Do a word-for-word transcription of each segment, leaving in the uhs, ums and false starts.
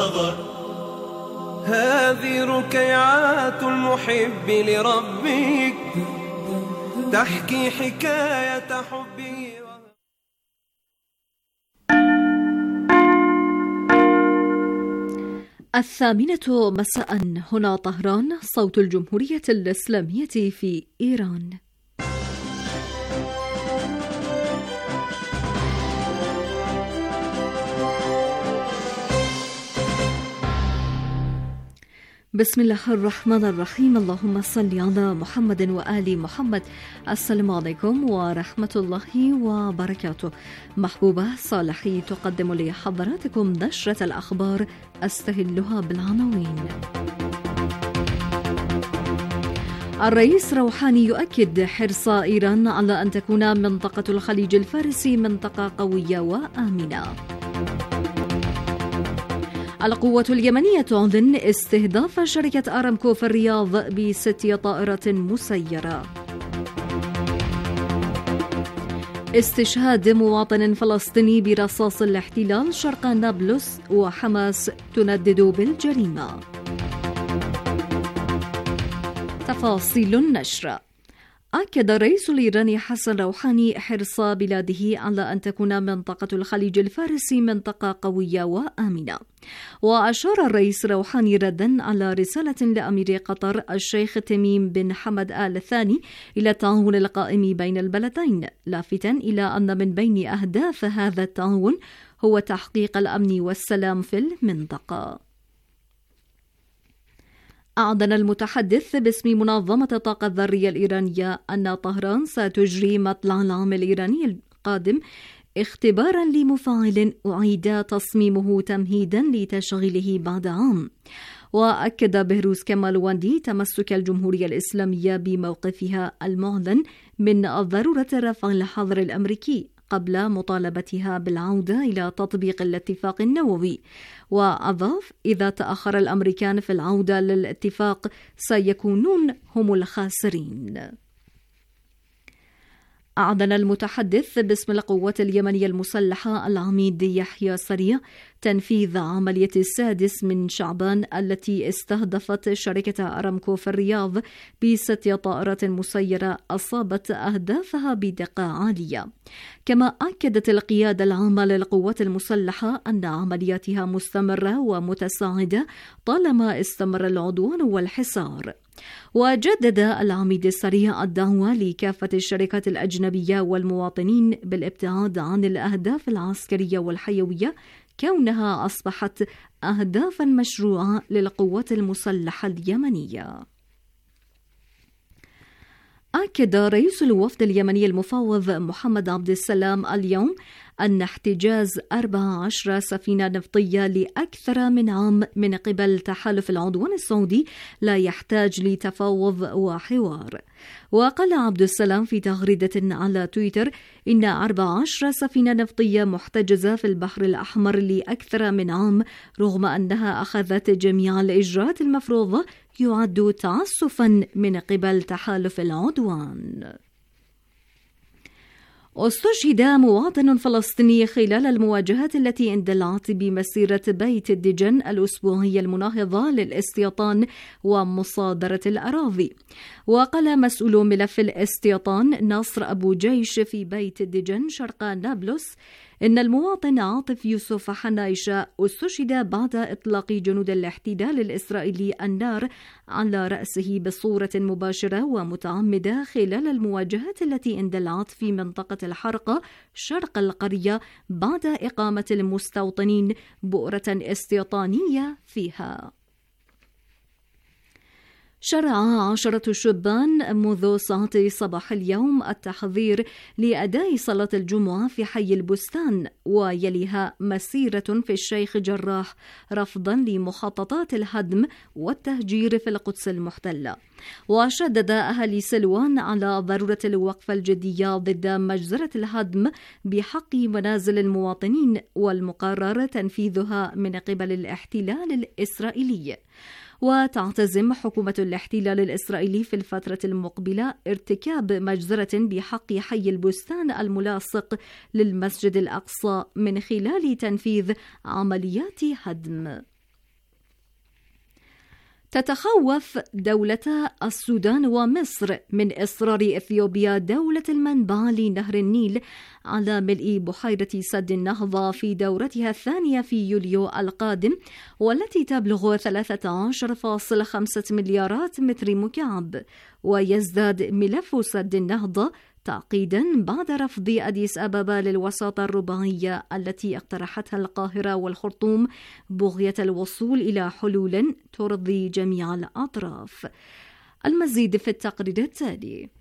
نظر. هذه ركيعات المحب لربك تحكي حكاية حبه. الثامنة مساء، هنا طهران، صوت الجمهورية الإسلامية في إيران. بسم الله الرحمن الرحيم. اللهم صل على محمد وآل محمد. السلام عليكم ورحمة الله وبركاته. محبوبة صالحي تقدم لحضراتكم نشرة الأخبار أستهلها بالعناوين. الرئيس روحاني يؤكد حرص إيران على أن تكون منطقة الخليج الفارسي منطقة قوية وآمنة. القوة اليمنية تعلن استهداف شركة أرامكو في الرياض بست طائرات مسيرة. استشهاد مواطن فلسطيني برصاص الاحتلال شرق نابلس، وحماس تندد بالجريمة. تفاصيل النشر. أكد الرئيس الإيراني حسن روحاني حرص بلاده على أن تكون منطقة الخليج الفارسي منطقة قوية وآمنة. وأشار الرئيس روحاني ردا على رسالة لأمير قطر الشيخ تميم بن حمد آل ثاني إلى التعاون القائم بين البلدين، لافتا إلى أن من بين أهداف هذا التعاون هو تحقيق الأمن والسلام في المنطقة. أعلن المتحدث باسم منظمة الطاقة الذرية الإيرانية أن طهران ستجري مطلع العام الإيراني القادم اختبارا لمفاعل أعيد تصميمه تمهيدا لتشغيله بعد عام. وأكد بهروز كمالواندي تمسك الجمهورية الإسلامية بموقفها المعلن من ضرورة رفع الحظر الأمريكي قبل مطالبتها بالعودة إلى تطبيق الاتفاق النووي. وأضاف: إذا تأخر الأمريكان في العودة للاتفاق سيكونون هم الخاسرين. أعلن المتحدث باسم القوات اليمنية المسلحة العميد يحيى سريع تنفيذ عملية السادس من شعبان التي استهدفت شركة أرامكو في الرياض بست طائرات مسيرة أصابت أهدافها بدقة عالية. كما أكدت القيادة العامة للقوات المسلحة أن عملياتها مستمرة ومتساعدة طالما استمر العدوان والحصار. وجدد العميد السريع الدعوة لكافة الشركات الأجنبية والمواطنين بالابتعاد عن الأهداف العسكرية والحيوية كونها أصبحت أهدافا مشروعة للقوات المسلحة اليمنية. أكد رئيس الوفد اليمني المفوض محمد عبد السلام اليوم أن احتجاز أربع عشرة سفينة نفطية لأكثر من عام من قبل تحالف العدوان السعودي لا يحتاج لتفاوض وحوار. وقال عبد السلام في تغريدة على تويتر إن أربع عشرة سفينة نفطية محتجزة في البحر الأحمر لأكثر من عام رغم أنها أخذت جميع الإجراءات المفروضة يعد تعسفا من قبل تحالف العدوان. استشهد مواطن فلسطيني خلال المواجهات التي اندلعت بمسيرة بيت الدجن الأسبوعية المناهضة للاستيطان ومصادرة الأراضي. وقال مسؤول ملف الاستيطان نصر أبو جيش في بيت الدجن شرق نابلس إن المواطن عاطف يوسف حنايشة استشهد بعد إطلاق جنود الاحتلال الإسرائيلي النار على رأسه بصورة مباشرة ومتعمدة خلال المواجهات التي اندلعت في منطقة الحرقة شرق القرية بعد إقامة المستوطنين بؤرة استيطانية فيها. شرع عشرة شبان منذ ساعات صباح اليوم التحضير لأداء صلاة الجمعة في حي البستان، ويليها مسيرة في الشيخ جراح رفضا لمخططات الهدم والتهجير في القدس المحتلة. وشدد أهالي سلوان على ضرورة الوقفة الجدية ضد مجزرة الهدم بحق منازل المواطنين والمقرر تنفيذها من قبل الاحتلال الإسرائيلي. وتعتزم حكومة الاحتلال الإسرائيلي في الفترة المقبلة ارتكاب مجزرة بحق حي البستان الملاصق للمسجد الأقصى من خلال تنفيذ عمليات هدم. تتخوف دولتا السودان ومصر من إصرار إثيوبيا دولة المنبع لنهر النيل على ملء بحيرة سد النهضة في دورتها الثانية في يوليو القادم، والتي تبلغ ثلاثة عشر فاصلة خمسة مليارات متر مكعب. ويزداد ملف سد النهضة تعقيدا بعد رفض أديس أبابا للوساطة الرباعية التي اقترحتها القاهرة والخرطوم بغية الوصول إلى حلول ترضي جميع الأطراف. المزيد في التقرير التالي.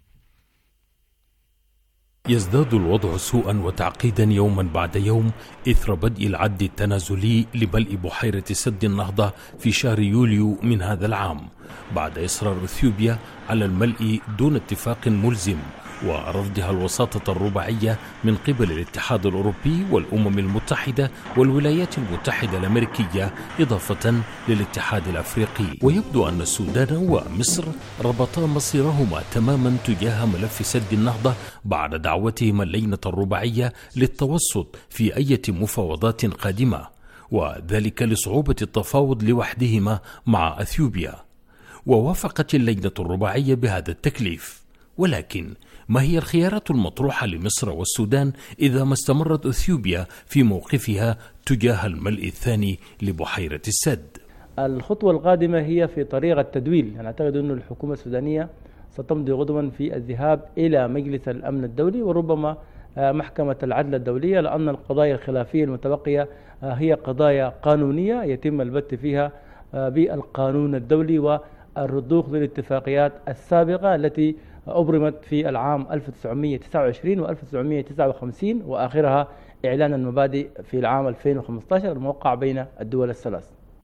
يزداد الوضع سوءا وتعقيدا يوما بعد يوم إثر بدء العد التنازلي لملء بحيرة سد النهضة في شهر يوليو من هذا العام، بعد إصرار إثيوبيا على الملء دون اتفاق ملزم ورفضها الوساطة الرباعية من قبل الاتحاد الأوروبي والأمم المتحدة والولايات المتحدة الأمريكية إضافة للاتحاد الأفريقي. ويبدو أن السودان ومصر ربطا مصيرهما تماما تجاه ملف سد النهضة بعد دعوتهما اللجنة الرباعية للتوسط في أي مفاوضات قادمة، وذلك لصعوبة التفاوض لوحدهما مع أثيوبيا. ووافقت اللجنة الرباعية بهذا التكليف، ولكن ما هي الخيارات المطروحة لمصر والسودان إذا ما استمرت أثيوبيا في موقفها تجاه الملء الثاني لبحيرة السد؟ الخطوة القادمة هي في طريق التدويل. أنا أعتقد أن الحكومة السودانية ستمضي غدوا في الذهاب إلى مجلس الأمن الدولي وربما محكمة العدل الدولية، لأن القضايا الخلافية المتبقية هي قضايا قانونية يتم البت فيها بالقانون الدولي والرضوخ للاتفاقيات السابقة التي أبرمت في العام ألف وتسعمائة وتسعة وعشرين و ألف وتسعمائة وتسعة وخمسين، وآخرها إعلان المبادئ في العام ألفين وخمسة عشر الموقع بين الدول الثلاث.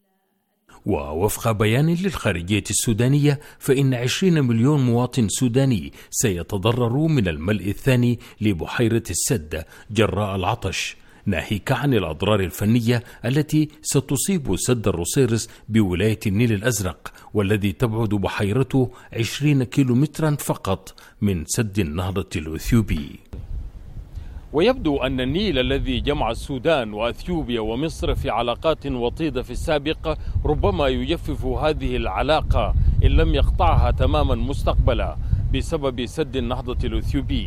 ووفق بيان للخارجية السودانية فإن عشرين مليون مواطن سوداني سيتضرر من الملء الثاني لبحيرة السد جراء العطش، ناهيك عن الأضرار الفنية التي ستصيب سد الروسيرس بولاية النيل الأزرق، والذي تبعد بحيرته عشرين كيلومترا فقط من سد النهضة الأثيوبي. ويبدو أن النيل الذي جمع السودان وأثيوبيا ومصر في علاقات وطيدة في السابق ربما يجفف هذه العلاقة إن لم يقطعها تماما مستقبلا بسبب سد النهضة الأثيوبي.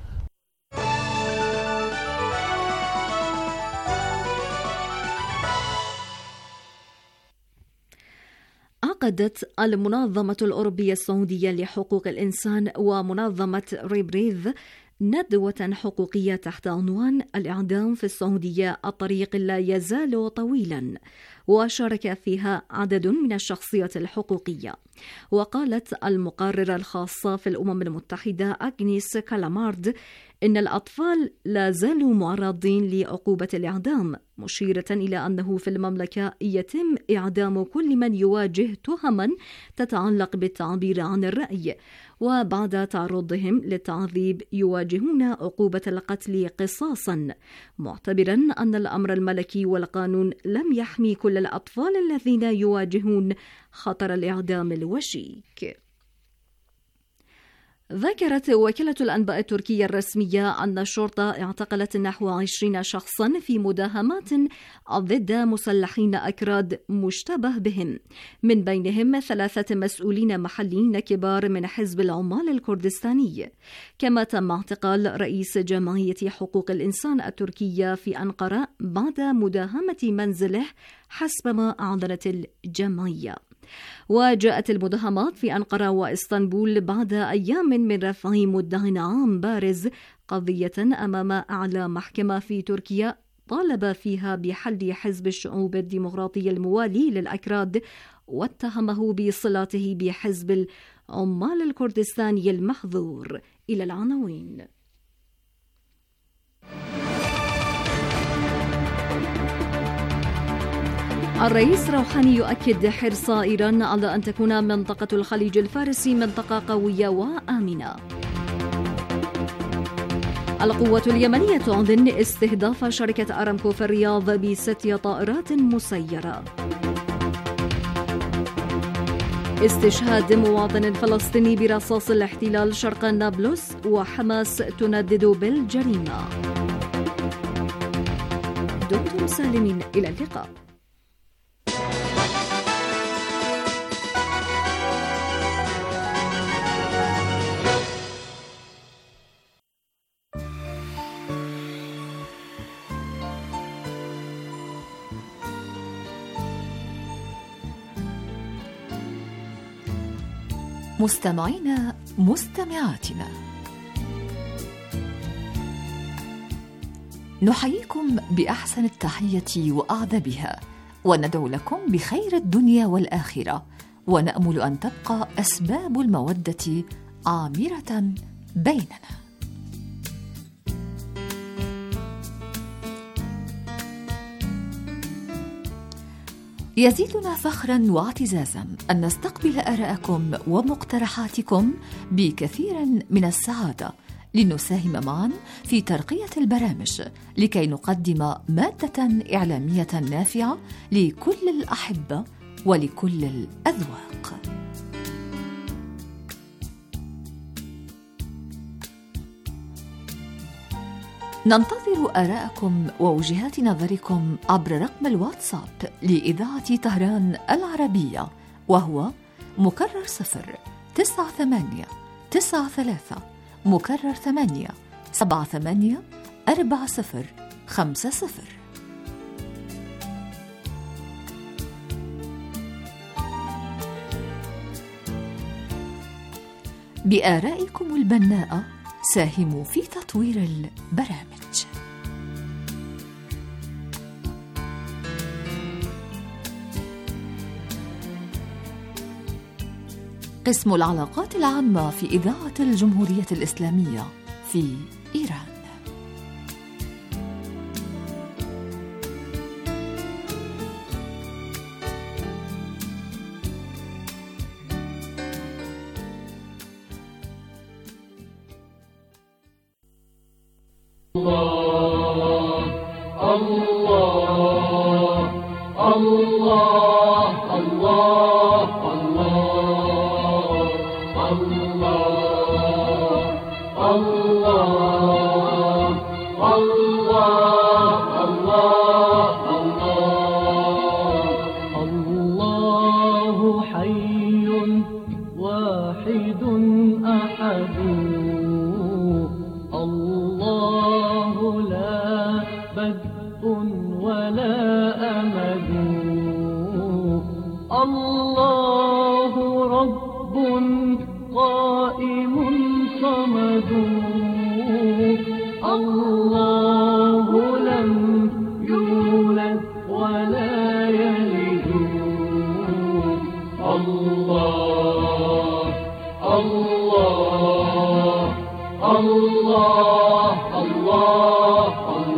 عقدت المنظمة الأوروبية السعودية لحقوق الإنسان ومنظمة ريبريذ ندوة حقوقية تحت عنوان الإعدام في السعودية الطريق لا يزال طويلا، وشارك فيها عدد من الشخصيات الحقوقية. وقالت المقررة الخاصة في الأمم المتحدة أغنيس كالامارد إن الأطفال لا زالوا معرضين لعقوبة الإعدام، مشيرة إلى أنه في المملكة يتم إعدام كل من يواجه تهما تتعلق بالتعبير عن الرأي، وبعد تعرضهم للتعذيب يواجهون عقوبة القتل قصاصا، معتبرا أن الأمر الملكي والقانون لم يحمي كل الأطفال الذين يواجهون خطر الإعدام الوشيك. ذكرت وكالة الأنباء التركية الرسمية أن الشرطة اعتقلت نحو عشرين شخصا في مداهمات ضد مسلحين أكراد مشتبه بهم، من بينهم ثلاثة مسؤولين محليين كبار من حزب العمال الكردستاني. كما تم اعتقال رئيس جمعية حقوق الإنسان التركية في أنقرة بعد مداهمة منزله حسب ما أعلنت الجمعية. وجاءت المداهمات في أنقرة وإسطنبول بعد أيام من رفع مدعٍ عام بارز قضية أمام أعلى محكمة في تركيا طالب فيها بحل حزب الشعوب الديمقراطي الموالي للأكراد، واتهمه بصلاته بحزب العمال الكردستاني المحظور. إلى العناوين. الرئيس روحاني يؤكد حرص إيران على أن تكون منطقة الخليج الفارسي منطقة قوية وآمنة. القوة اليمنية تعلن استهداف شركة أرامكو في الرياض بست طائرات مسيرة. استشهاد مواطن فلسطيني برصاص الاحتلال شرق نابلس، وحماس تندد بالجريمة. دكتور سالمين، إلى اللقاء. مستمعينا مستمعاتنا، نحييكم بأحسن التحية وأعذبها، وندعو لكم بخير الدنيا والآخرة، ونأمل أن تبقى أسباب المودة عامرة بيننا. يزيدنا فخراً واعتزازاً أن نستقبل آراءكم ومقترحاتكم بكثير من السعادة، لنساهم معاً في ترقية البرامج لكي نقدم مادة إعلامية نافعة لكل الأحبة ولكل الأذواق. ننتظر آراءكم ووجهات نظركم عبر رقم الواتساب لإذاعة طهران العربية، وهو مكرر صفر تسعة ثمانية تسعة ثلاثة مكرر ثمانية سبعة ثمانية أربعة صفر خمسة صفر. بآرائكم البناءة ساهموا في تطوير البرامج. قسم العلاقات العامة في إذاعة الجمهورية الإسلامية في إيران. الله الله الله الله الله حي واحد أحد، الله لا بدء ولا أمد، الله رب قائم صمد، الله لم يولد ولا يلد، الله الله الله الله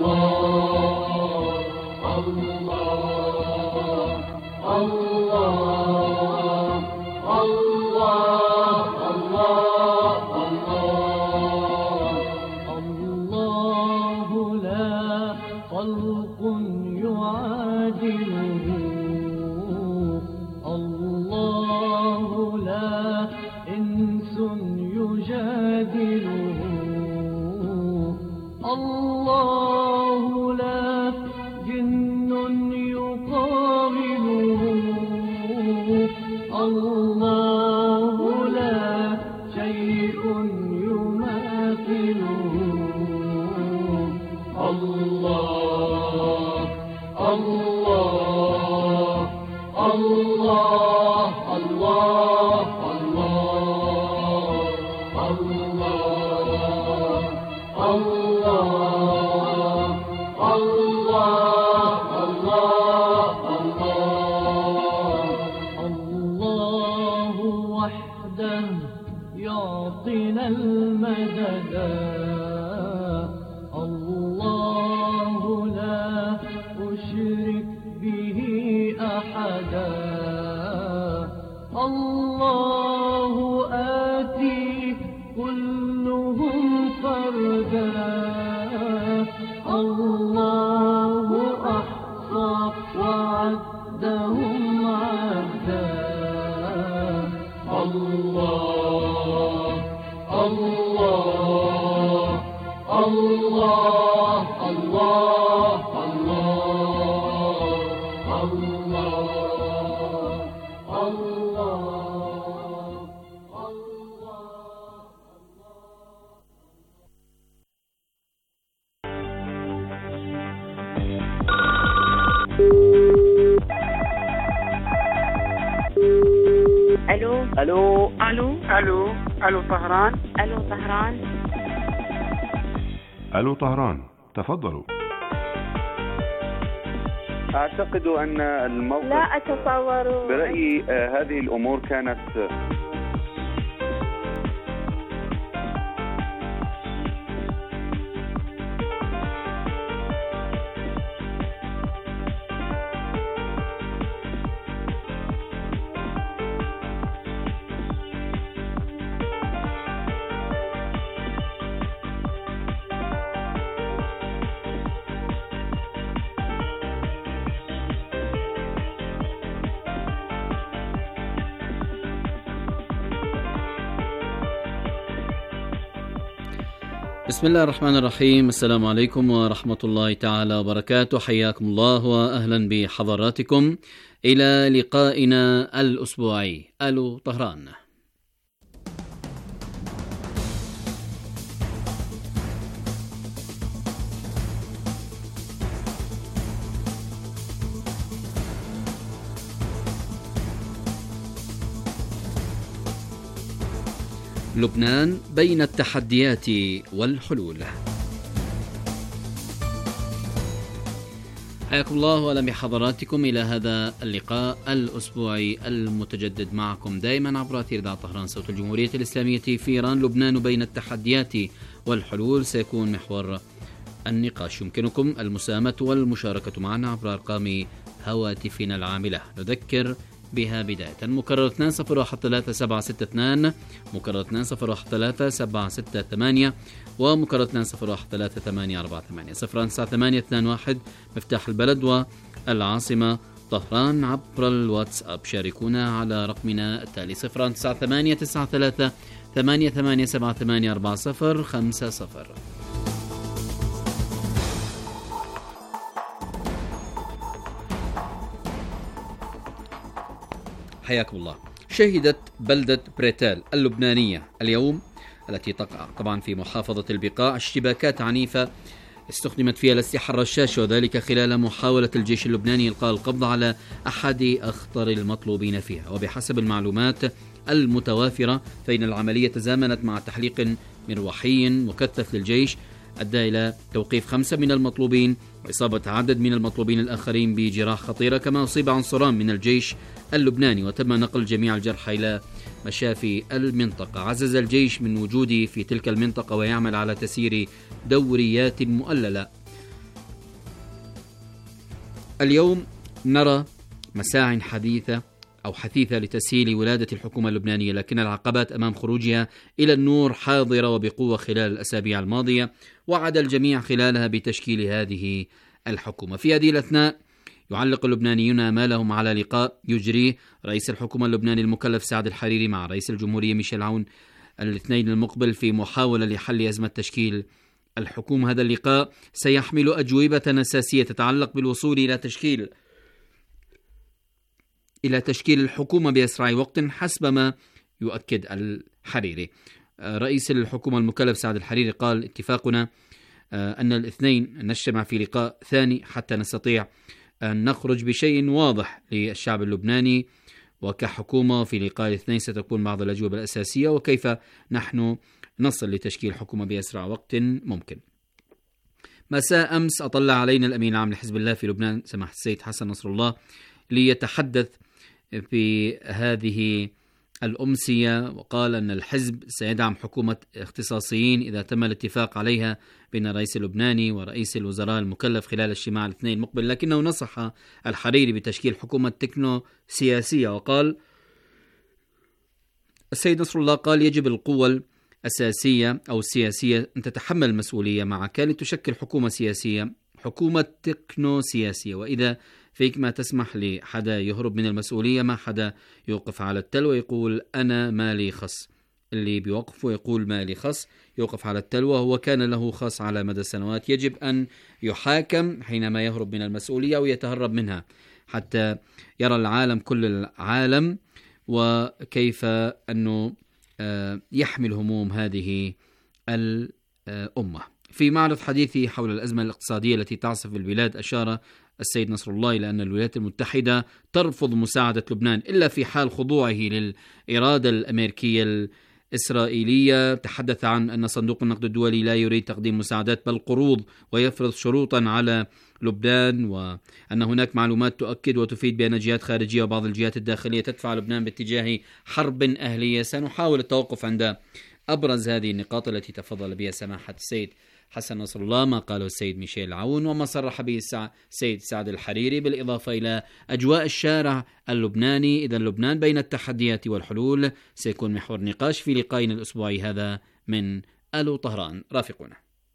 الله لا جن يقابله، الله لا شيء يماثله، الله الله الله الله يعطينا المدد، الله لا أشرك به أحدا، الله آتي كلهم فردا، الله أحصى وعدهم عدا، الله الله الله الله الو الو الو الو طهران. الو طهران. الو طهران، تفضلوا. اعتقد ان الموقف لا اتصور. برأيي آه هذه الامور كانت بسم الله الرحمن الرحيم. السلام عليكم ورحمة الله تعالى وبركاته. حياكم الله وأهلا بحضراتكم إلى لقائنا الأسبوعي ألو طهران. لبنان بين التحديات والحلول. حياكم الله وأهلا بحضراتكم إلى هذا اللقاء الأسبوعي المتجدد معكم دائما عبر أثير إذاعة طهران صوت الجمهورية الإسلامية في إيران. لبنان بين التحديات والحلول سيكون محور النقاش. يمكنكم المساهمة والمشاركة معنا عبر أرقام هواتفنا العاملة. نذكر بها بداية مكرر اثنين صفر واحد ثلاثة سبعة ستة اثنين، مكرر اثنين صفر واحد ثلاثة سبعة ستة ثمانية، ومكرر اثنين صفر واحد ثلاثة ثمانية أربعة ثمانية صفر تسعة ثمانية اثنين واحد مفتاح البلد والعاصمة طهران. عبر الواتساب شاركونا على رقمنا التالي صفر تسعة ثمانية تسعة ثلاثة ثمانية ثمانية سبعة ثمانية أربعة صفر خمسة صفر. حياكم الله. شهدت بلدة بريتال اللبنانية اليوم التي تقع طبعا في محافظة البقاع اشتباكات عنيفة استخدمت فيها الأسلحة الرشاشة، وذلك خلال محاولة الجيش اللبناني إلقاء القبض على أحد أخطر المطلوبين فيها. وبحسب المعلومات المتوافرة فإن العملية تزامنت مع تحليق مروحي مكثف للجيش أدى إلى توقيف خمسة من المطلوبين وإصابة عدد من المطلوبين الآخرين بجراح خطيرة، كما أصيب عنصران من الجيش اللبناني وتم نقل جميع الجرحى إلى مشافي المنطقة. عزز الجيش من وجوده في تلك المنطقة ويعمل على تسيير دوريات مؤللة. اليوم نرى مساع حديثة أو حثيثة لتسهيل ولادة الحكومة اللبنانية، لكن العقبات أمام خروجها إلى النور حاضرة وبقوة خلال الأسابيع الماضية، وعد الجميع خلالها بتشكيل هذه الحكومة. في هذه الأثناء يعلق اللبنانيون آمالهم على لقاء يجريه رئيس الحكومة اللبناني المكلف سعد الحريري مع رئيس الجمهورية ميشيل عون الاثنين المقبل في محاولة لحل أزمة تشكيل الحكومة. هذا اللقاء سيحمل أجوبة أساسية تتعلق بالوصول إلى تشكيل إلى تشكيل الحكومة بأسرع وقت حسب ما يؤكد الحريري. رئيس الحكومة المكلف سعد الحريري قال: اتفاقنا أن الاثنين نجتمع في لقاء ثاني حتى نستطيع أن نخرج بشيء واضح للشعب اللبناني وكحكومة. في لقاء الاثنين ستكون بعض الأجوبة الأساسية وكيف نحن نصل لتشكيل حكومة بأسرع وقت ممكن. مساء أمس أطلع علينا الأمين العام لحزب الله في لبنان سماحة السيد حسن نصر الله ليتحدث في هذه الأمسية، وقال أن الحزب سيدعم حكومة اختصاصيين إذا تم الاتفاق عليها بين الرئيس اللبناني ورئيس الوزراء المكلف خلال الاجتماع الاثنين المقبل. لكنه نصح الحريري بتشكيل حكومة تكنو سياسية، وقال السيد نصر الله قال: يجب القوى الأساسية أو السياسية أن تتحمل المسؤولية معك لتشكل حكومة سياسية، حكومة تكنو سياسية، وإذا فيك ما تسمح لحدا يهرب من المسؤولية، ما حدا يوقف على التل ويقول أنا مالي خص. اللي بيوقفه يقول مالي خص، يوقف على التل وهو كان له خص على مدى السنوات. يجب أن يحاكم حينما يهرب من المسؤولية ويتهرب منها حتى يرى العالم كل العالم وكيف أنه يحمل هموم هذه الأمة. في معرض حديثه حول الأزمة الاقتصادية التي تعصف البلاد، أشار السيد نصر الله إلى أن الولايات المتحدة ترفض مساعدة لبنان إلا في حال خضوعه للإرادة الأمريكية الإسرائيلية. تحدث عن أن صندوق النقد الدولي لا يريد تقديم مساعدات بل قروض، ويفرض شروطا على لبنان، وأن هناك معلومات تؤكد وتفيد بأن جهات خارجية وبعض الجهات الداخلية تدفع لبنان باتجاه حرب أهلية. سنحاول التوقف عند أبرز هذه النقاط التي تفضل بها سماحة السيد حسن نصر الله، ما قاله السيد ميشيل العون وما صرح به السيد سعد الحريري، بالإضافة إلى أجواء الشارع اللبناني. إذا لبنان بين التحديات والحلول سيكون محور نقاش في لقائنا الأسبوعي هذا من ألو طهران. رافقونا.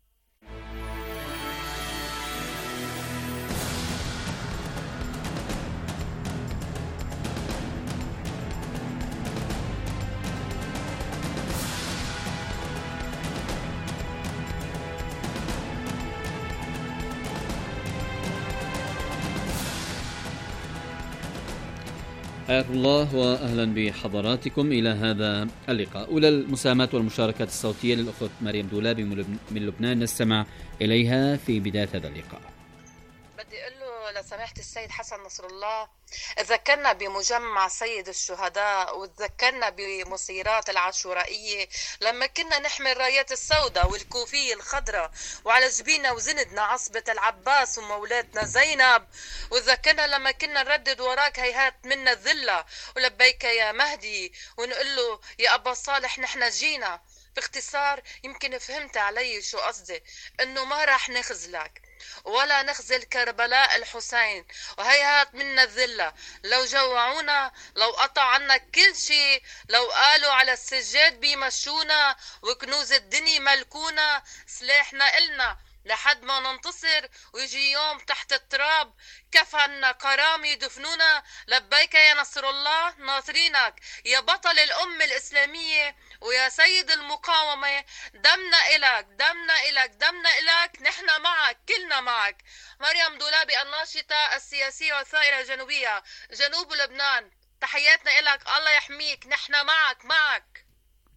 حياكم الله وأهلا بحضراتكم إلى هذا اللقاء. أولى المساهمات والمشاركات الصوتية للأخت مريم دولابي من لبنان، نستمع إليها في بداية هذا اللقاء. بدي أقول له لسماحة السيد حسن نصر الله، تذكرنا بمجمع سيد الشهداء وتذكرنا بمصيرات العاشورائية لما كنا نحمل رايات السوداء والكوفية الخضراء وعلى جبيننا وزندنا عصبة العباس ومولاتنا زينب، وتذكرنا لما كنا نردد وراك هيهات منا الذلة ولبيك يا مهدي ونقول له يا أبا صالح نحن جينا. باختصار يمكن فهمت علي شو قصدي، انه ما راح نخذلك ولا نخزل كربلاء الحسين وهيهات منا الذلة. لو جوعونا، لو قطع عنا كل شيء، لو قالوا على السجاد بيمشونا وكنوز الدنيا ملكونا، سلاحنا إلنا لحد ما ننتصر ويجي يوم تحت التراب كفنا كرام يدفنونا. لبيك يا نصر الله ناصرينك يا بطل الأمة الإسلامية ويا سيد المقاومة، دمنا إلك دمنا إلك دمنا إلك، نحن معك كلنا معك. مريم دولابي الناشطة السياسية والثائرة الجنوبية جنوب لبنان، تحياتنا إلك، الله يحميك، نحن معك معك.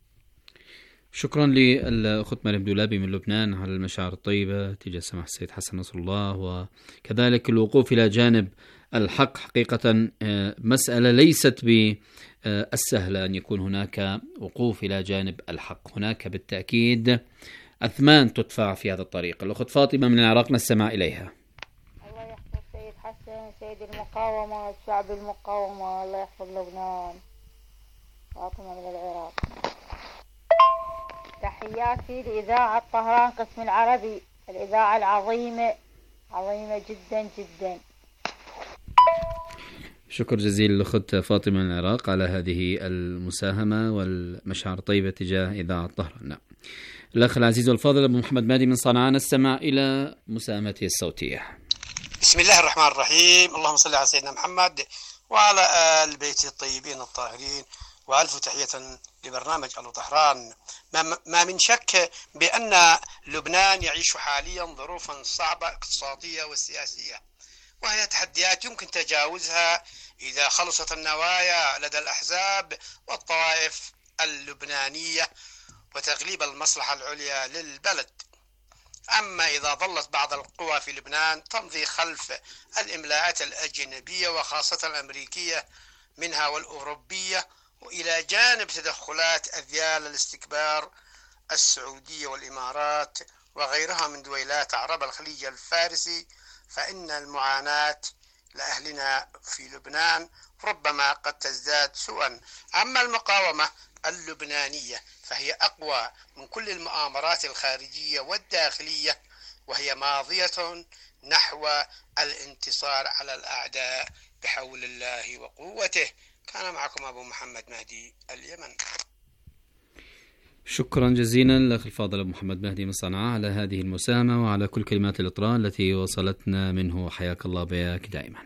شكرا للأخت مريم دولابي من لبنان على المشاعر الطيبة تجاه سماحة السيد حسن نصر الله، وكذلك الوقوف إلى جانب الحق. حقيقة مسألة ليست بالسهلة أن يكون هناك وقوف إلى جانب الحق، هناك بالتأكيد أثمان تدفع في هذا الطريق. الأخت فاطمة من العراق نستمع إليها. الله يحفظ سيد حسن، سيد المقاومة، الشعب المقاومة، الله يحفظ لبنان. فاطمة من العراق. تحياتي لإذاعة طهران قسم العربي، الإذاعة العظيمة عظيمة جدا جدا. شكر جزيل للأخت فاطمة من العراق على هذه المساهمة والمشاعر طيبة تجاه إذاعة طهران. نعم. الأخ العزيز والفاضل أبو محمد مهدي من صنعاء نستمع إلى مساهمته الصوتية. بسم الله الرحمن الرحيم، اللهم صل على سيدنا محمد وعلى آل بيت الطيبين الطاهرين، وألف تحية لبرنامج ألو طهران. ما من شك بأن لبنان يعيش حاليا ظروفا صعبة اقتصادية وسياسية، وهي تحديات يمكن تجاوزها إذا خلصت النوايا لدى الأحزاب والطوائف اللبنانية وتغليب المصلحة العليا للبلد. أما إذا ظلت بعض القوى في لبنان تمضي خلف الإملاءات الأجنبية وخاصة الأمريكية منها والأوروبية، وإلى جانب تدخلات أذيال الاستكبار السعودية والإمارات وغيرها من دويلات عرب الخليج الفارسي، فإن المعاناة لأهلنا في لبنان ربما قد تزداد سوءا. أما المقاومة اللبنانية فهي أقوى من كل المؤامرات الخارجية والداخلية، وهي ماضية نحو الانتصار على الأعداء بحول الله وقوته. كان معكم أبو محمد مهدي اليمن. شكرا جزيلا لأخي الفاضل أبو محمد مهدي من صنعاء على هذه المساهمة وعلى كل كلمات الإطراء التي وصلتنا منه، حياك الله بياك دائما.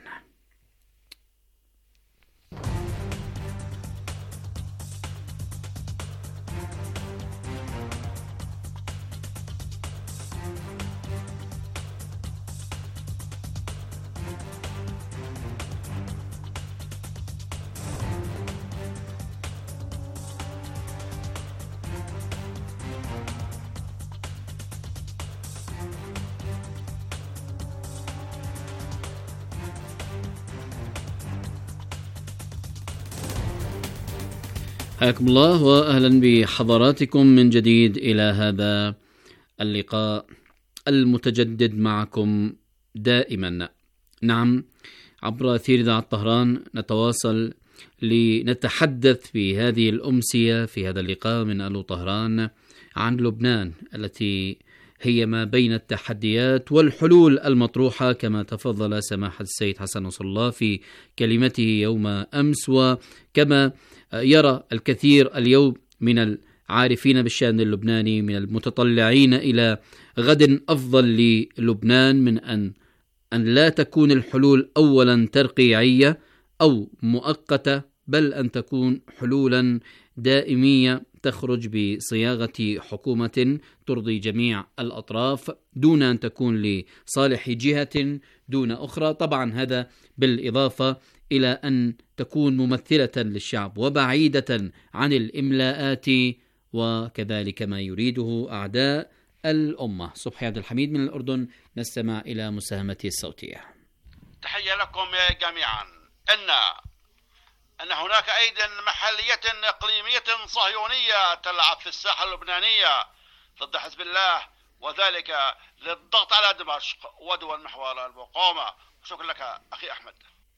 حياكم الله وأهلا بحضراتكم من جديد إلى هذا اللقاء المتجدد معكم دائما. نعم، عبر أثير إذاعة طهران نتواصل لنتحدث في هذه الأمسية في هذا اللقاء من ألو طهران عن لبنان التي هي ما بين التحديات والحلول المطروحة كما تفضل سماحة السيد حسن نصر الله في كلمته يوم أمس، وكما يرى الكثير اليوم من العارفين بالشأن اللبناني من المتطلعين إلى غد أفضل للبنان من أن أن لا تكون الحلول أولا ترقيعية أو مؤقتة، بل أن تكون حلولا دائمية تخرج بصياغة حكومة ترضي جميع الأطراف دون أن تكون لصالح جهة دون أخرى. طبعا هذا بالإضافة إلى أن تكون ممثلة للشعب وبعيدة عن الإملاءات وكذلك ما يريده أعداء الأمة. صبحي عبد الحميد من الأردن، نستمع إلى مساهمته الصوتية. تحية لكم جميعا. إن أن هناك أيدي محلية إقليمية صهيونية تلعب في الساحة اللبنانية ضد حزب الله، وذلك للضغط على دمشق ودول محور المقاومة. شكرا لك أخي أحمد.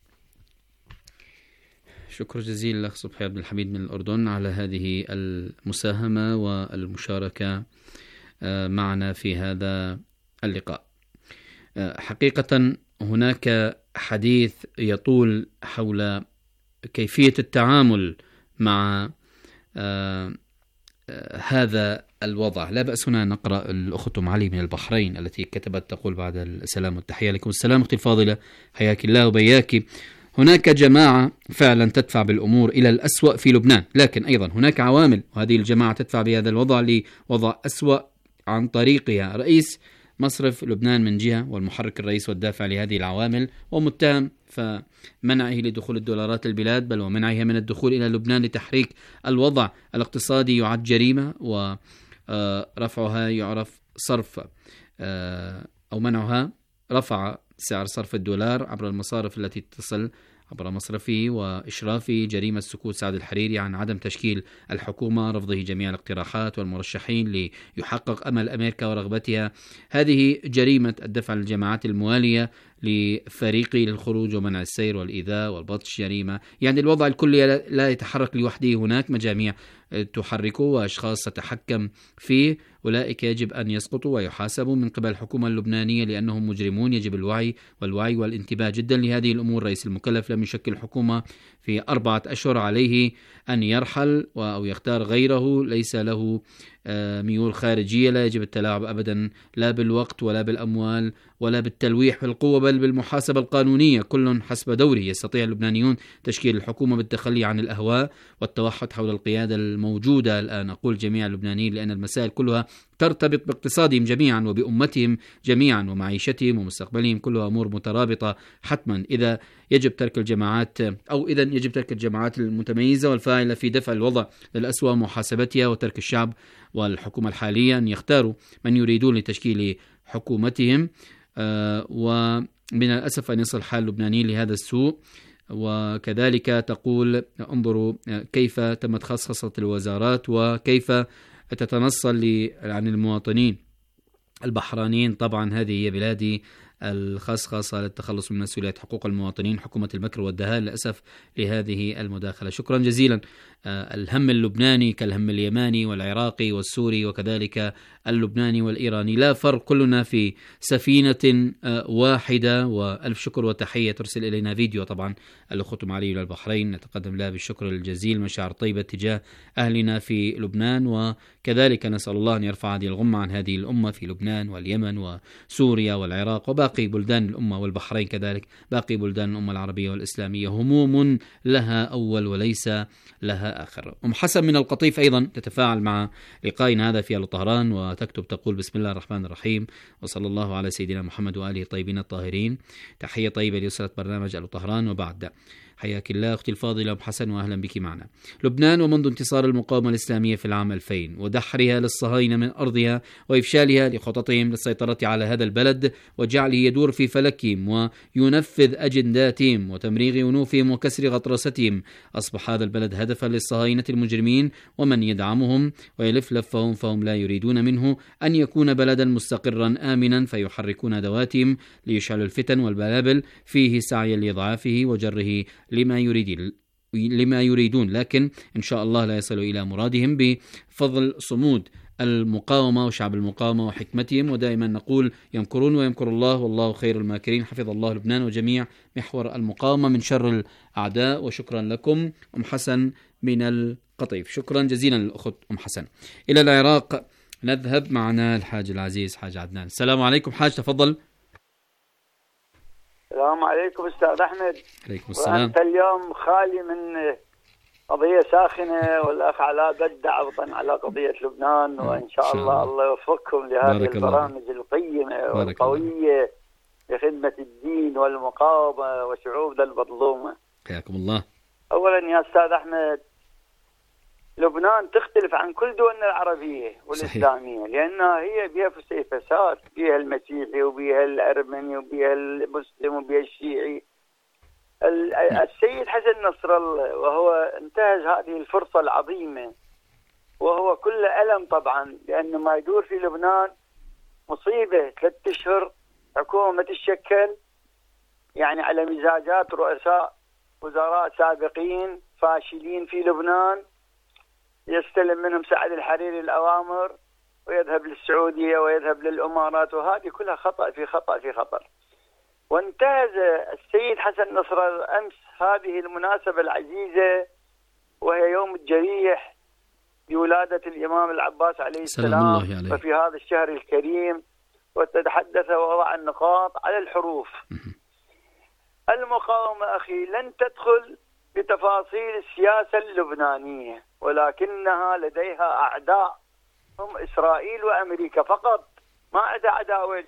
شكر جزيل لك صبحي عبد الحميد من الأردن على هذه المساهمة والمشاركة معنا في هذا اللقاء. حقيقة هناك حديث يطول حول كيفية التعامل مع آه آه هذا الوضع. لا بأس هنا نقرأ الأخت أم علي من البحرين التي كتبت تقول بعد السلام والتحية لكم السلام أختي الفاضلة، حياك الله وبياك. هناك جماعة فعلا تدفع بالأمور إلى الأسوأ في لبنان، لكن أيضا هناك عوامل وهذه الجماعة تدفع بهذا الوضع لوضع أسوأ عن طريقها. رئيس مصرف لبنان من جهة والمحرك الرئيس والدافع لهذه العوامل ومتهم فمنعه لدخول الدولارات البلاد بل ومنعها من الدخول إلى لبنان لتحريك الوضع الاقتصادي يعد جريمة، ورفعها يعرف صرف أو منعها رفع سعر صرف الدولار عبر المصارف التي تتصل عبر مصرفه وإشرافه. جريمة سكوت سعد الحريري عن عدم تشكيل الحكومة، رفضه جميع الاقتراحات والمرشحين ليحقق أمل أمريكا ورغبتها. هذه جريمة الدفع للجماعات الموالية لفريقي للخروج ومنع السير والإيذاء والبطش جريمة. يعني الوضع الكلي لا يتحرك لوحده، هناك مجاميع تحركه وأشخاص تتحكم فيه، أولئك يجب أن يسقطوا ويحاسبوا من قبل الحكومة اللبنانية لأنهم مجرمون. يجب الوعي والوعي والانتباه جدا لهذه الأمور. رئيس المكلف لم يشكل حكومة في أربعة أشهر، عليه أن يرحل أو يختار غيره. ليس له ميول خارجية، لا يجب التلاعب أبدا لا بالوقت ولا بالأموال ولا بالتلويح بالقوة بل بالمحاسبة القانونية، كل حسب دوره. يستطيع اللبنانيون تشكيل الحكومة بالتخلي عن الأهواء والتوحد حول القيادة الموجودة الآن. أقول جميع اللبنانيين لأن المسائل كلها ترتبط باقتصادهم جميعا وبأمتهم جميعا ومعيشتهم ومستقبلهم، كلها أمور مترابطة حتما. إذا يجب ترك الجماعات أو إذا يجب ترك الجماعات المتميزة والفاعلة في دفع الوضع للأسوأ، محاسبتها، وترك الشعب والحكومة الحالية أن يختاروا من يريدون لتشكيل حكومتهم. آه ومن الأسف أن يصل حال اللبنانيين لهذا السوء. وكذلك تقول انظروا كيف تمت خصخصة الوزارات وكيف تتنصل عن المواطنين البحرانيين. طبعا هذه هي بلادي، الخصخصة للتخلص من مسؤوليات حقوق المواطنين، حكومة المكر والدهاء للأسف لهذه المداخلة. شكرا جزيلا. الهم اللبناني كالهم اليماني والعراقي والسوري وكذلك اللبناني والإيراني، لا فرق، كلنا في سفينة واحدة. وألف شكر وتحية. ترسل إلينا فيديو طبعا الأخت معالي إلى البحرين، نتقدم لها بالشكر الجزيل، مشاعر طيبة تجاه أهلنا في لبنان، وكذلك نسأل الله أن يرفع هذه الغمة عن هذه الأمة في لبنان واليمن وسوريا والعراق وباقي بلدان الأمة والبحرين كذلك، باقي بلدان الأمة العربية والإسلامية. هموم لها أول وليس لها آخر. أم حسن من القطيف أيضا تتفاعل مع لقائنا هذا في ألو طهران وتكتب تقول بسم الله الرحمن الرحيم وصلى الله على سيدنا محمد وآله الطيبين الطاهرين. تحية طيبة لأسرة برنامج ألو طهران. وبعد حياك الله أختي الفاضلة أم حسن، وأهلا بك معنا. لبنان ومنذ انتصار المقاومة الإسلامية في العام ألفين ودحرها للصهاينة من أرضها وإفشالها لخططهم للسيطرة على هذا البلد وجعله يدور في فلكهم وينفذ أجنداتهم وتمريغ أنوفهم وكسر غطرستهم، أصبح هذا البلد هدفا للصهاينة المجرمين ومن يدعمهم ويلف لفهم، فهم لا يريدون منه أن يكون بلدا مستقرا آمنا، فيحركون أدواتهم ليشعلوا الفتن والبلابل فيه سعيا لإضعافه وجره لما يريد لما يريدون، لكن إن شاء الله لا يصلوا إلى مرادهم بفضل صمود المقاومة وشعب المقاومة وحكمتهم. ودائما نقول يمكرون ويمكر الله والله خير الماكرين. حفظ الله لبنان وجميع محور المقاومة من شر الأعداء. وشكرا لكم أم حسن من القطيف. شكرا جزيلا للأخت أم حسن. إلى العراق نذهب، معنا الحاج العزيز حاج عدنان. السلام عليكم حاج، تفضل. السلام عليكم أستاذ أحمد. عليكم السلام. وأنت اليوم خالي من قضية ساخنة، والأخ علاء بدع وطن على قضية لبنان، وإن شاء الله الله يوفقكم لهذه البرامج القيمة والقوية لخدمة الدين والمقاومة وشعوبنا المظلومة. حياكم الله. أولا يا أستاذ أحمد، لبنان تختلف عن كل دولنا العربية والإسلامية، صحيح. لأنها هي بها فساد، بها المسيحي وبها الأرمني وبها المسلم وبها الشيعي. السيد حسن نصر الله وهو انتهز هذه الفرصة العظيمة، وهو كل ألم طبعا، لأن ما يدور في لبنان مصيبة. ثلاثة أشهر حكومة تتشكل يعني على مزاجات رؤساء وزراء سابقين فاشلين في لبنان، يستلم منهم سعد الحريري الأوامر ويذهب للسعودية ويذهب للإمارات، وهذه كلها خطأ في خطأ في خطأ. وانتهز السيد حسن نصر أمس هذه المناسبة العزيزة، وهي يوم الجريح بولادة الإمام العباس عليه السلام، وفي هذا الشهر الكريم، وتتحدث ووضع النقاط على الحروف. المقاومة أخي لن تدخل بتفاصيل السياسة اللبنانية، ولكنها لديها أعداء هم إسرائيل وأمريكا فقط، ما عندها عداوة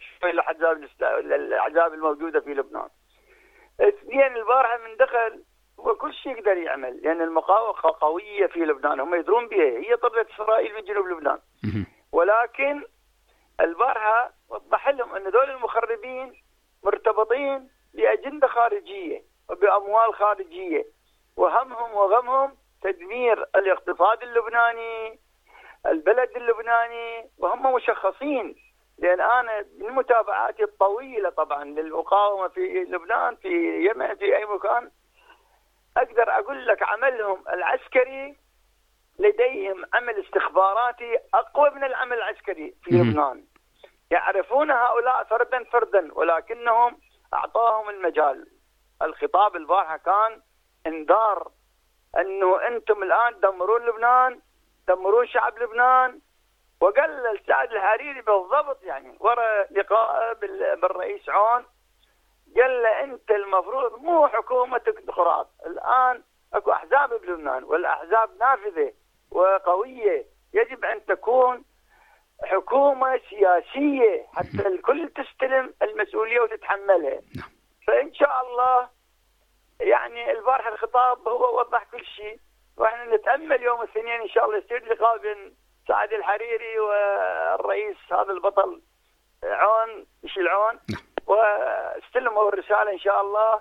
الأحزاب الموجودة في لبنان. اثنين، البارحة من دخل وكل شيء يقدر يعمل، لأن المقاومة قوية في لبنان، هم يدرون بها، هي طردت إسرائيل من جنوب لبنان. ولكن البارحة وضح لهم أن دول المخربين مرتبطين بأجندة خارجية وبأموال خارجية، وهمهم وغمهم تدمير الاقتصاد اللبناني، البلد اللبناني، وهم مشخصين. لأن أنا من متابعاتي الطويلة طبعا للمقاومة في لبنان، في يمن، في أي مكان، أقدر أقول لك عملهم العسكري لديهم عمل استخباراتي أقوى من العمل العسكري في لبنان. يعرفون هؤلاء فردا فردا، ولكنهم أعطاهم المجال. الخطاب البارحة كان انذار أنه أنتم الآن تدمرون لبنان، تدمرون شعب لبنان. وقال سعد الحريري بالضبط، يعني ورا لقاء بالرئيس عون، قال له أنت المفروض مو حكومة تكنقراط، الآن أكو أحزاب بلبنان، والأحزاب نافذة وقوية، يجب أن تكون حكومة سياسية حتى الكل تستلم المسؤولية وتتحملها. فإن شاء الله يعني البارحة الخطاب هو وضح كل شيء، وإحنا نتأمل يوم الاثنين إن شاء الله يصير لقاء بين سعد الحريري والرئيس هذا البطل عون مشيل عون، واستلموا الرسالة إن شاء الله،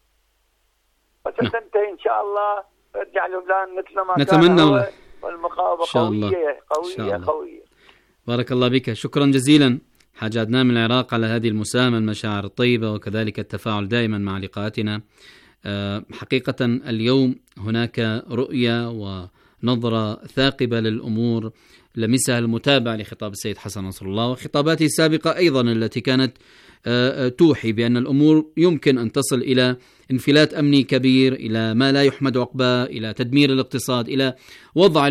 وستنتهي إن شاء الله، ويرجع لبنان مثل ما نتمنى كان، والمقاومة قوية قوية قوية. بارك الله بك. شكرا جزيلا حاج عدنان من العراق على هذه المساهمة، المشاعر الطيبة، وكذلك التفاعل دائما مع لقاءاتنا. حقيقة اليوم هناك رؤية ونظرة ثاقبة للأمور لمسها المتابع لخطاب السيد حسن نصر الله وخطاباته السابقة أيضا، التي كانت توحي بأن الأمور يمكن أن تصل إلى انفلات أمني كبير، إلى ما لا يحمد عقباه، إلى تدمير الاقتصاد، إلى وضع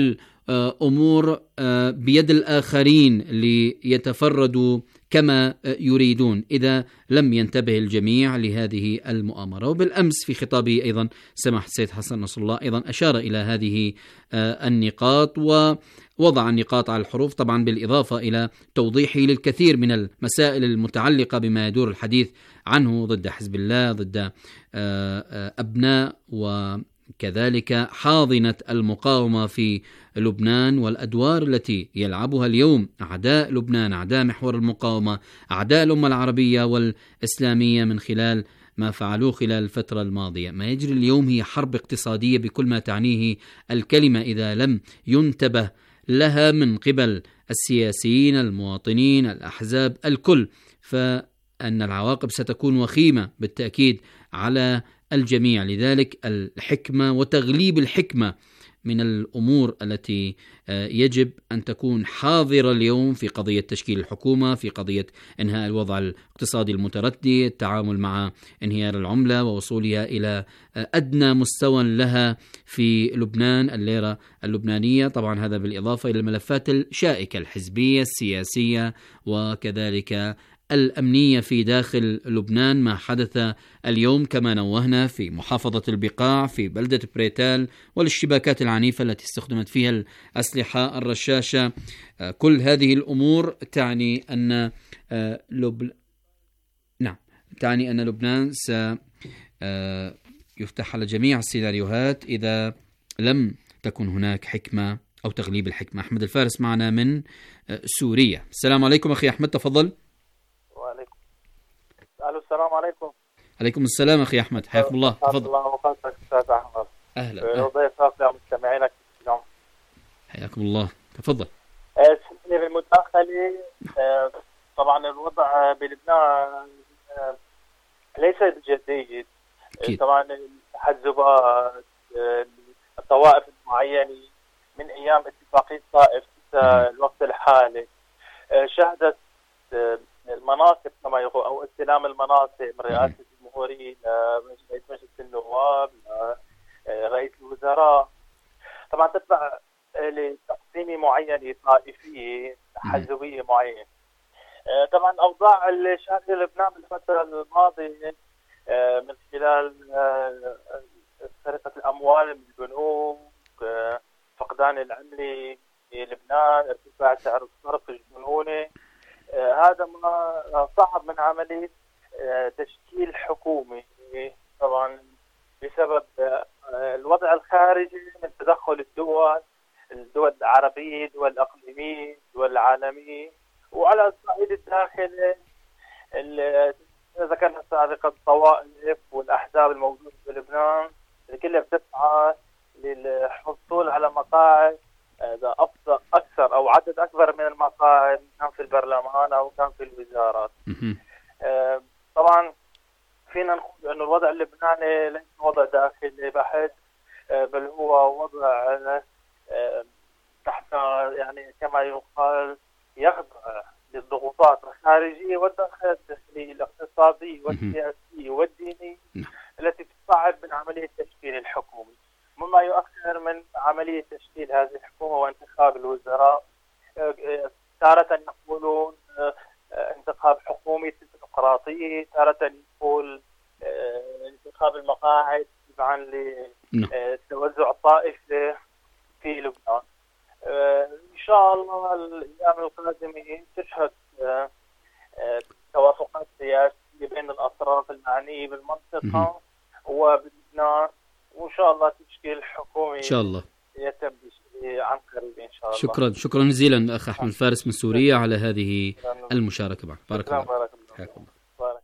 أمور بيد الآخرين ليتفردوا كما يريدون إذا لم ينتبه الجميع لهذه المؤامرة. وبالأمس في خطابه أيضا سماحة السيد حسن نصر الله أيضا أشار إلى هذه النقاط ووضع النقاط على الحروف، طبعا بالإضافة إلى توضيحه للكثير من المسائل المتعلقة بما يدور الحديث عنه ضد حزب الله، ضد أبناء وكذلك حاضنة المقاومة في لبنان والأدوار التي يلعبها اليوم أعداء لبنان، أعداء محور المقاومة، أعداء الأمة العربية والإسلامية من خلال ما فعلوه خلال الفترة الماضية. ما يجري اليوم هي حرب اقتصادية بكل ما تعنيه الكلمة إذا لم ينتبه لها من قبل السياسيين، المواطنين، الأحزاب، الكل، فأن العواقب ستكون وخيمة بالتأكيد على الجميع. لذلك الحكمة وتغليب الحكمة من الأمور التي يجب أن تكون حاضرة اليوم في قضية تشكيل الحكومة، في قضية إنهاء الوضع الاقتصادي المتردي، التعامل مع انهيار العملة ووصولها إلى أدنى مستوى لها في لبنان، الليرة اللبنانية. طبعا هذا بالإضافة إلى الملفات الشائكة الحزبية السياسية وكذلك الأمنية في داخل لبنان، ما حدث اليوم كما نوهنا في محافظة البقاع في بلدة بريتال والاشتباكات العنيفة التي استخدمت فيها الأسلحة الرشاشة. كل هذه الأمور تعني أن لب... نعم تعني أن لبنان سيفتح على جميع السيناريوهات إذا لم تكن هناك حكمة أو تغليب الحكمة. أحمد الفارس معنا من سوريا. السلام عليكم أخي أحمد، تفضل. وعليكم الو السلام عليكم. عليكم السلام أخي أحمد، حياكم الله، تفضل. الله وفقك أستاذ أحمد. أهلا. وضيفك ومستمعينك اليوم. حياكم الله، تفضل. اسمحني بالمداخلة. طبعا الوضع بلبنان ليس جديد. طبعا التحزبات، الطوائف المعينة من أيام اتفاقية طائف الوقت الحالي شهدت المناصب كما يقول او استلام المناصب من رئاسة الجمهورية لرئيس مجلس النواب لرئيس الوزراء، طبعا تتبع لتقسيمة معينة طائفية تحزبية معينة. طبعا اوضاع الشهادة لبنان بالفترة الماضية من خلال سرقة الاموال من البنوك، فقدان العملة في لبنان، ارتفاع سعر الصرف الجنوني، هذا ما صعب من عملية تشكيل حكومي طبعا بسبب الوضع الخارجي من تدخل الدول الدول العربية، الدول الأقليمية، الدول العالمية، وعلى الصعيد الداخلي ذكرنا سابقا الطوائف والأحزاب الموجودة في لبنان كلها بتسعى للحصول على مقاعد أفضل أكثر أو عدد أكبر من المقاعد كان في البرلمان أو كان في الوزارات. طبعا فينا نقول أن الوضع اللبناني ليس وضع داخلي بحت، بل هو وضع تحت يعني كما يقال يخضع للضغوطات الخارجية والداخلية الاقتصادية والسياسية والدينية التي تصعب من عملية تشكيل الحكومة، مما يؤخر من عملية تشكيل هذه الحكومة وانتخاب الوزراء. تارة يقولون انتخاب حكومي ديمقراطي، تارة يقول انتخاب المقاعد تبعا للتوزع الطائفي في لبنان. إن شاء الله الأيام القادمة تشهد توافقات سياسية بين الأطراف المعنية بالمنطقة وبلبنان، وإن شاء الله تشكيل حكومي إن شاء الله يتم عن قريب إن شاء الله. شكرا شكرا جزيلا أخ أحمد فارس من سوريا على هذه المشاركة معك. بارك الله. بارك الله. بارك.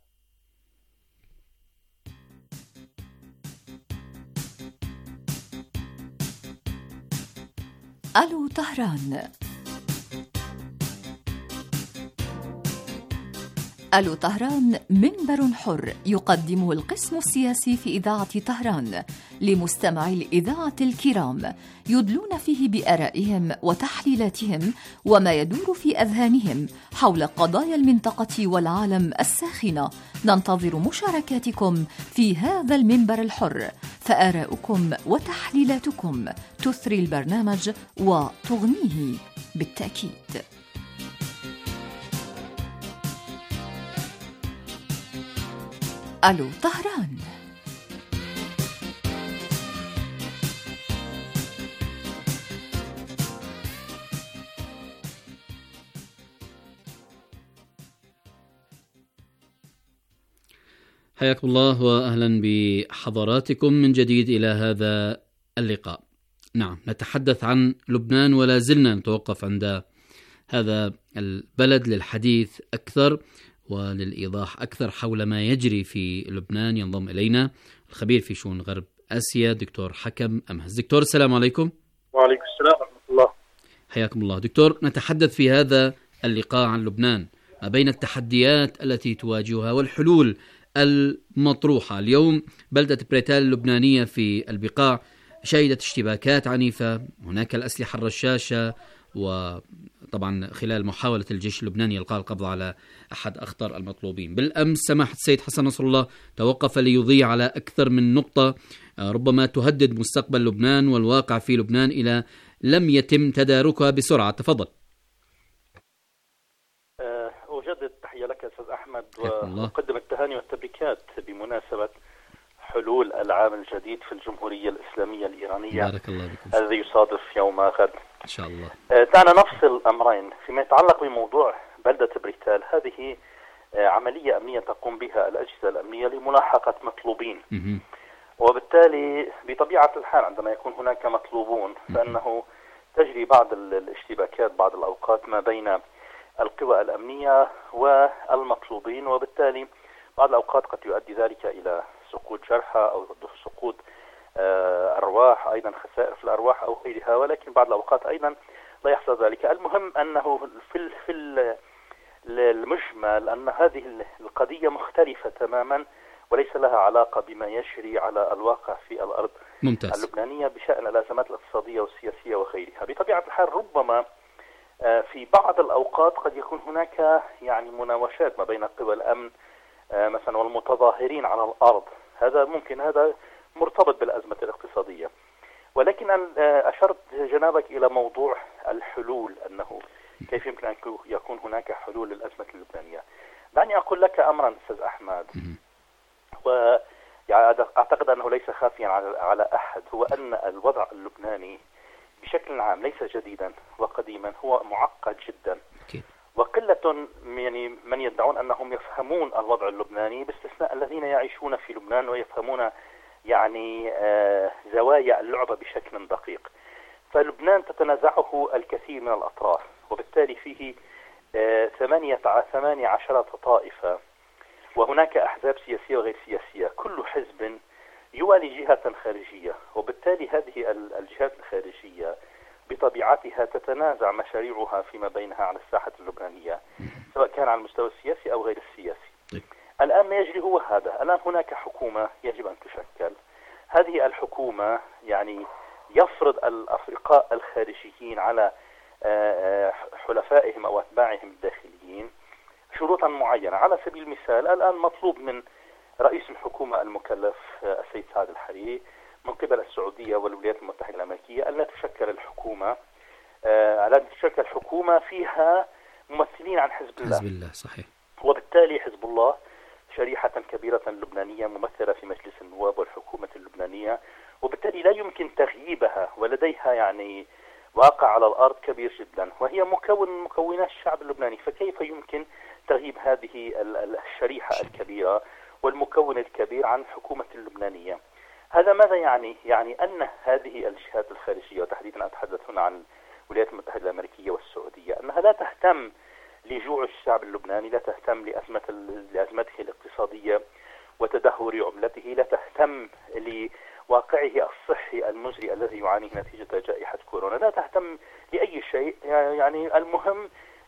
ألو طهران. ألو طهران منبر حر يقدمه القسم السياسي في إذاعة طهران لمستمعي الإذاعة الكرام، يدلون فيه بآرائهم وتحليلاتهم وما يدور في أذهانهم حول قضايا المنطقة والعالم الساخنة. ننتظر مشاركاتكم في هذا المنبر الحر، فآراؤكم وتحليلاتكم تثري البرنامج وتغنيه بالتأكيد. ألو طهران. حياكم الله وأهلا بحضراتكم من جديد إلى هذا اللقاء. نعم، نتحدث عن لبنان ولا زلنا نتوقف عند هذا البلد للحديث أكثر وللإيضاح أكثر حول ما يجري في لبنان. ينضم إلينا الخبير في شؤون غرب آسيا دكتور حكم أمهز. دكتور السلام عليكم. وعليكم السلام ورحمة الله. حياكم الله. دكتور، نتحدث في هذا اللقاء عن لبنان، ما بين التحديات التي تواجهها والحلول المطروحة. اليوم بلدة بريتال اللبنانية في البقاع شهدت اشتباكات عنيفة، هناك الأسلحة الرشاشة، وطبعا خلال محاولة الجيش اللبناني إلقاء القبض على أحد أخطر المطلوبين. بالأمس سماحة السيد حسن نصر الله توقف ليضيع على أكثر من نقطة ربما تهدد مستقبل لبنان والواقع في لبنان إلى لم يتم تداركها بسرعة. تفضل. أجدد التحية لك أستاذ أحمد، وأقدم التهاني والتبريكات بمناسبة حلول العام الجديد في الجمهورية الإسلامية الإيرانية. بارك الله بكم. الذي يصادف يوم غد إن شاء الله. دعنا نفصل أمرين فيما يتعلق بموضوع بلدة بريتال. هذه عملية أمنية تقوم بها الأجهزة الأمنية لملاحقة مطلوبين، وبالتالي بطبيعة الحال عندما يكون هناك مطلوبون فإنه تجري بعض الاشتباكات بعض الأوقات ما بين القوى الأمنية والمطلوبين، وبالتالي بعض الأوقات قد يؤدي ذلك إلى سقوط جرحى أو سقوط أرواح، أيضا خسائر في الأرواح أو غيرها، ولكن بعض الأوقات أيضا لا يحصل ذلك. المهم أنه في في المجمل أن هذه القضية مختلفة تماما وليس لها علاقة بما يجري على الواقع في الأرض ممتاز. اللبنانية بشأن الأزمات الاقتصادية والسياسية وغيرها. بطبيعة الحال ربما في بعض الأوقات قد يكون هناك يعني مناوشات ما بين قوى الأمن مثلا والمتظاهرين على الأرض، هذا ممكن، هذا مرتبط بالأزمة الاقتصادية. ولكن أن أشرت جنابك إلى موضوع الحلول، أنه كيف يمكن أن يكون هناك حلول للأزمة اللبنانية. دعني أقول لك أمرا أستاذ أحمد، وأعتقد أنه ليس خافيا على أحد، هو أن الوضع اللبناني بشكل عام ليس جديدا وقديما، هو معقد جدا، وقلة يعني من يدعون أنهم يفهمون الوضع اللبناني باستثناء الذين يعيشون في لبنان ويفهمون يعني آه زوايا اللعبة بشكل دقيق. فلبنان تتنازعه الكثير من الأطراف، وبالتالي فيه آه ثمانية ثمانية عشرة طائفة، وهناك أحزاب سياسية وغير سياسية، كل حزب يوالي جهة خارجية، وبالتالي هذه الجهات الخارجية بطبيعتها تتنازع مشاريعها فيما بينها على الساحة اللبنانية، سواء كان على المستوى السياسي أو غير السياسي. الآن ما يجري هو هذا. الآن هناك حكومة يجب أن تشكل، هذه الحكومة يعني يفرض الأفرقاء الخارجيين على حلفائهم أو أتباعهم الداخليين شروطا معينة. على سبيل المثال الآن مطلوب من رئيس الحكومة المكلف السيد سعد الحريري من قبل السعودية والولايات المتحدة الأمريكية أن لا تشكل الحكومة آه لا تشكل حكومة فيها ممثلين عن حزب الله. حزب الله صحيح. وبالتالي حزب الله شريحة كبيرة لبنانية ممثلة في مجلس النواب والحكومة اللبنانية، وبالتالي لا يمكن تغييبها، ولديها يعني واقع على الأرض كبير جدا، وهي مكون من مكونات الشعب اللبناني، فكيف يمكن تغييب هذه الشريحة الكبيرة والمكون الكبير عن حكومة اللبنانية؟ هذا ماذا يعني؟ يعني أن هذه الجهات الخارجية، وتحديدا أتحدث هنا عن الولايات المتحدة الأمريكية والسعودية، أنها لا تهتم لجوع الشعب اللبناني، لا تهتم لأزمة لأزمته الاقتصادية وتدهور عملته، لا تهتم لواقعه الصحي المزري الذي يعانيه نتيجة جائحة كورونا، لا تهتم لأي شيء. يعني المهم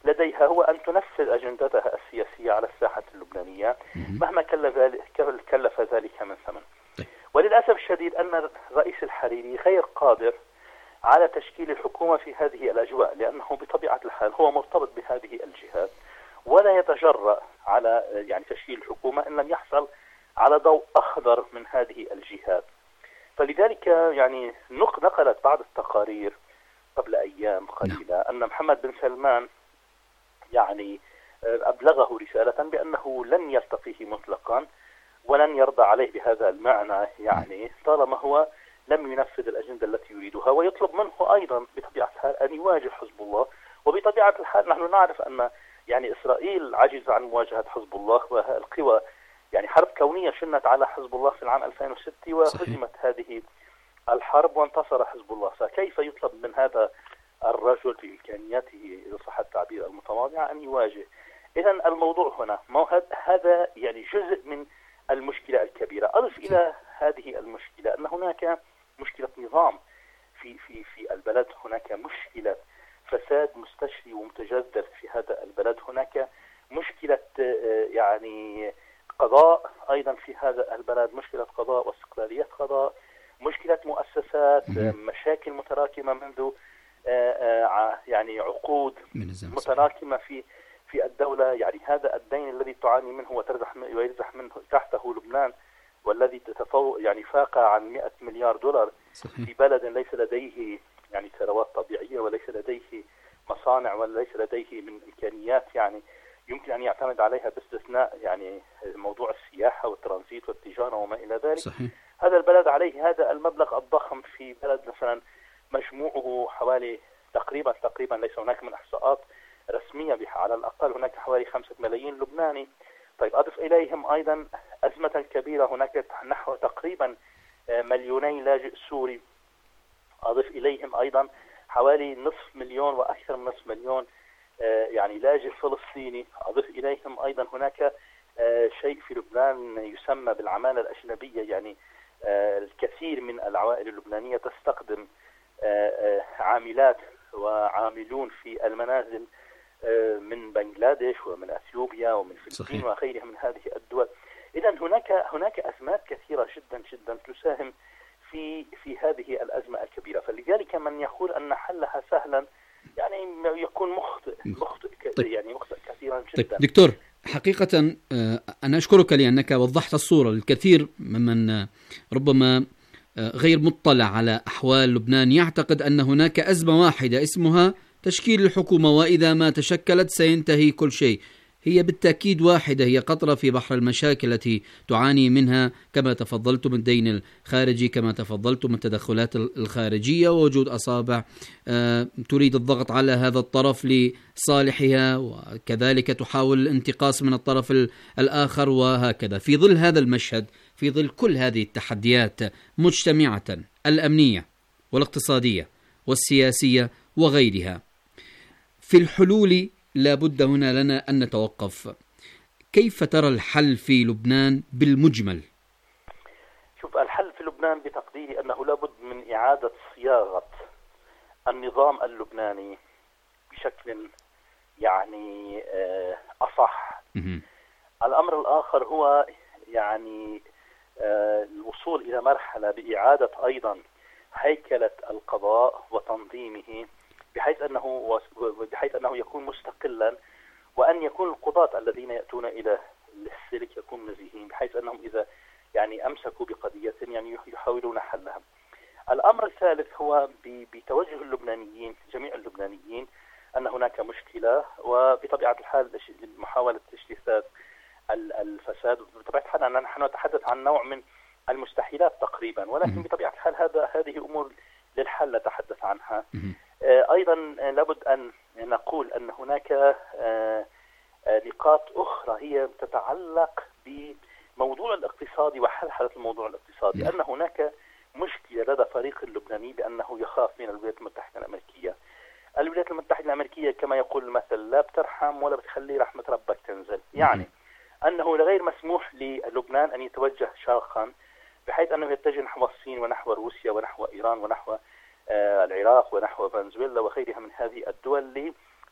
لديها هو أن تنفذ أجندتها السياسية على الساحة اللبنانية مهما كلف ذلك من ثمن. وللأسف الشديد أن الرئيس الحريري غير قادر على تشكيل الحكومة في هذه الأجواء، لأنه بطبيعة الحال هو مرتبط بهذه الجهات ولا يتجرأ على يعني تشكيل الحكومة إن لم يحصل على ضوء أخضر من هذه الجهات. فلذلك يعني نقلت بعض التقارير قبل أيام قليلة أن محمد بن سلمان يعني أبلغه رسالة بأنه لن يلتقيه مطلقا ولن يرضى عليه بهذا المعنى، يعني طالما هو لم ينفذ الأجندة التي يريدها، ويطلب منه أيضا بطبيعة الحال أن يواجه حزب الله. وبطبيعة الحال نحن نعرف أن يعني إسرائيل عجز عن مواجهة حزب الله، والقوى يعني حرب كونية شنت على حزب الله في العام ألفين وستة وهزمت هذه الحرب وانتصر حزب الله. فكيف يطلب من هذا الرجل بإمكانياته إذا صح التعبير المتواضع أن يواجه؟ إذن الموضوع هنا هذا يعني جزء من المشكلة الكبيرة. أضف إلى هذه المشكلة أن هناك مشكلة نظام في في في البلد، هناك مشكلة فساد مستشري ومتجذر في هذا البلد، هناك مشكلة يعني قضاء أيضا في هذا البلد، مشكلة قضاء واستقلالية قضاء، مشكلة مؤسسات، مشاكل متراكمة منذ يعني عقود متراكمة في في الدولة. يعني هذا الدين الذي تعاني منه وترزح ويرزح منه تحته لبنان، والذي تتفوق يعني فاق عن مئة مليار دولار صحيح. في بلد ليس لديه يعني ثروات طبيعية وليس لديه مصانع وليس لديه من إمكانيات يعني يمكن أن يعتمد عليها باستثناء يعني موضوع السياحة والترانزيت والتجارة وما إلى ذلك صحيح. هذا البلد عليه هذا المبلغ الضخم في بلد مثلا مجموعه حوالي تقريبا تقريبا ليس هناك من إحصاءات رسمية على الأقل هناك حوالي خمسة ملايين لبناني. طيب أضف إليهم أيضا أزمة كبيرة، هناك نحو تقريبا مليوني لاجئ سوري، أضف إليهم أيضا حوالي نصف مليون وأكثر من نصف مليون يعني لاجئ فلسطيني، أضف إليهم أيضا هناك شيء في لبنان يسمى بالعمالة الأجنبية، يعني الكثير من العوائل اللبنانية تستخدم عاملات وعاملون في المنازل من بنغلاديش ومن أثيوبيا ومن فلسطين وغيرها من هذه الدول. إذن هناك هناك أزمات كثيرة جدا جدا تساهم في في هذه الأزمة الكبيرة. فلذلك من يقول أن حلها سهلا يعني يكون مخطئ مخطئ طيب. يعني مخطئ كثيرا جدا. طيب دكتور، حقيقة أنا أشكرك لأنك وضحت الصورة. الكثير ممن ربما غير مطلع على أحوال لبنان يعتقد أن هناك أزمة واحدة اسمها تشكيل الحكومة، وإذا ما تشكلت سينتهي كل شيء. هي بالتأكيد واحدة، هي قطرة في بحر المشاكل التي تعاني منها كما تفضلتم الدين الخارجي، كما تفضلتم التدخلات الخارجية ووجود أصابع تريد الضغط على هذا الطرف لصالحها، وكذلك تحاول الانتقاص من الطرف الآخر، وهكذا. في ظل هذا المشهد، في ظل كل هذه التحديات مجتمعة الأمنية والاقتصادية والسياسية وغيرها، في الحلول لا بد هنا لنا أن نتوقف. كيف ترى الحل في لبنان بالمجمل؟ شوف، الحل في لبنان بتقديري أنه لا بد من إعادة صياغة النظام اللبناني بشكل يعني أصح. الأمر الآخر هو يعني الوصول إلى مرحلة بإعادة أيضا هيكلة القضاء وتنظيمه بحيث أنه بحيث أنه يكون مستقلا، وأن يكون القضاة الذين يأتون إلى السلك يكونوا نزيهين، بحيث أنهم إذا يعني أمسكوا بقضية يعني يحاولون حلها. الأمر الثالث هو بتوجه اللبنانيين، جميع اللبنانيين، أن هناك مشكلة، وبطبيعة الحال محاولة اجتثاث الفساد. بطبيعة الحال نحن نتحدث عن نوع من المستحيلات تقريبا، ولكن بطبيعة الحال هذا هذه أمور للحل نتحدث عنها. أيضا لابد أن نقول أن هناك نقاط أخرى هي تتعلق بموضوع الاقتصادي وحلحلة الموضوع الاقتصادي. أن هناك مشكلة لدى فريق اللبناني بأنه يخاف من الولايات المتحدة الأمريكية. الولايات المتحدة الأمريكية كما يقول المثل لا بترحم ولا بتخلي رحمة ربك تنزل، يعني أنه غير مسموح للبنان أن يتوجه شرقا بحيث أنه يتجه نحو الصين ونحو روسيا ونحو إيران ونحو العراق ونحو فنزويلا وغيرها من هذه الدول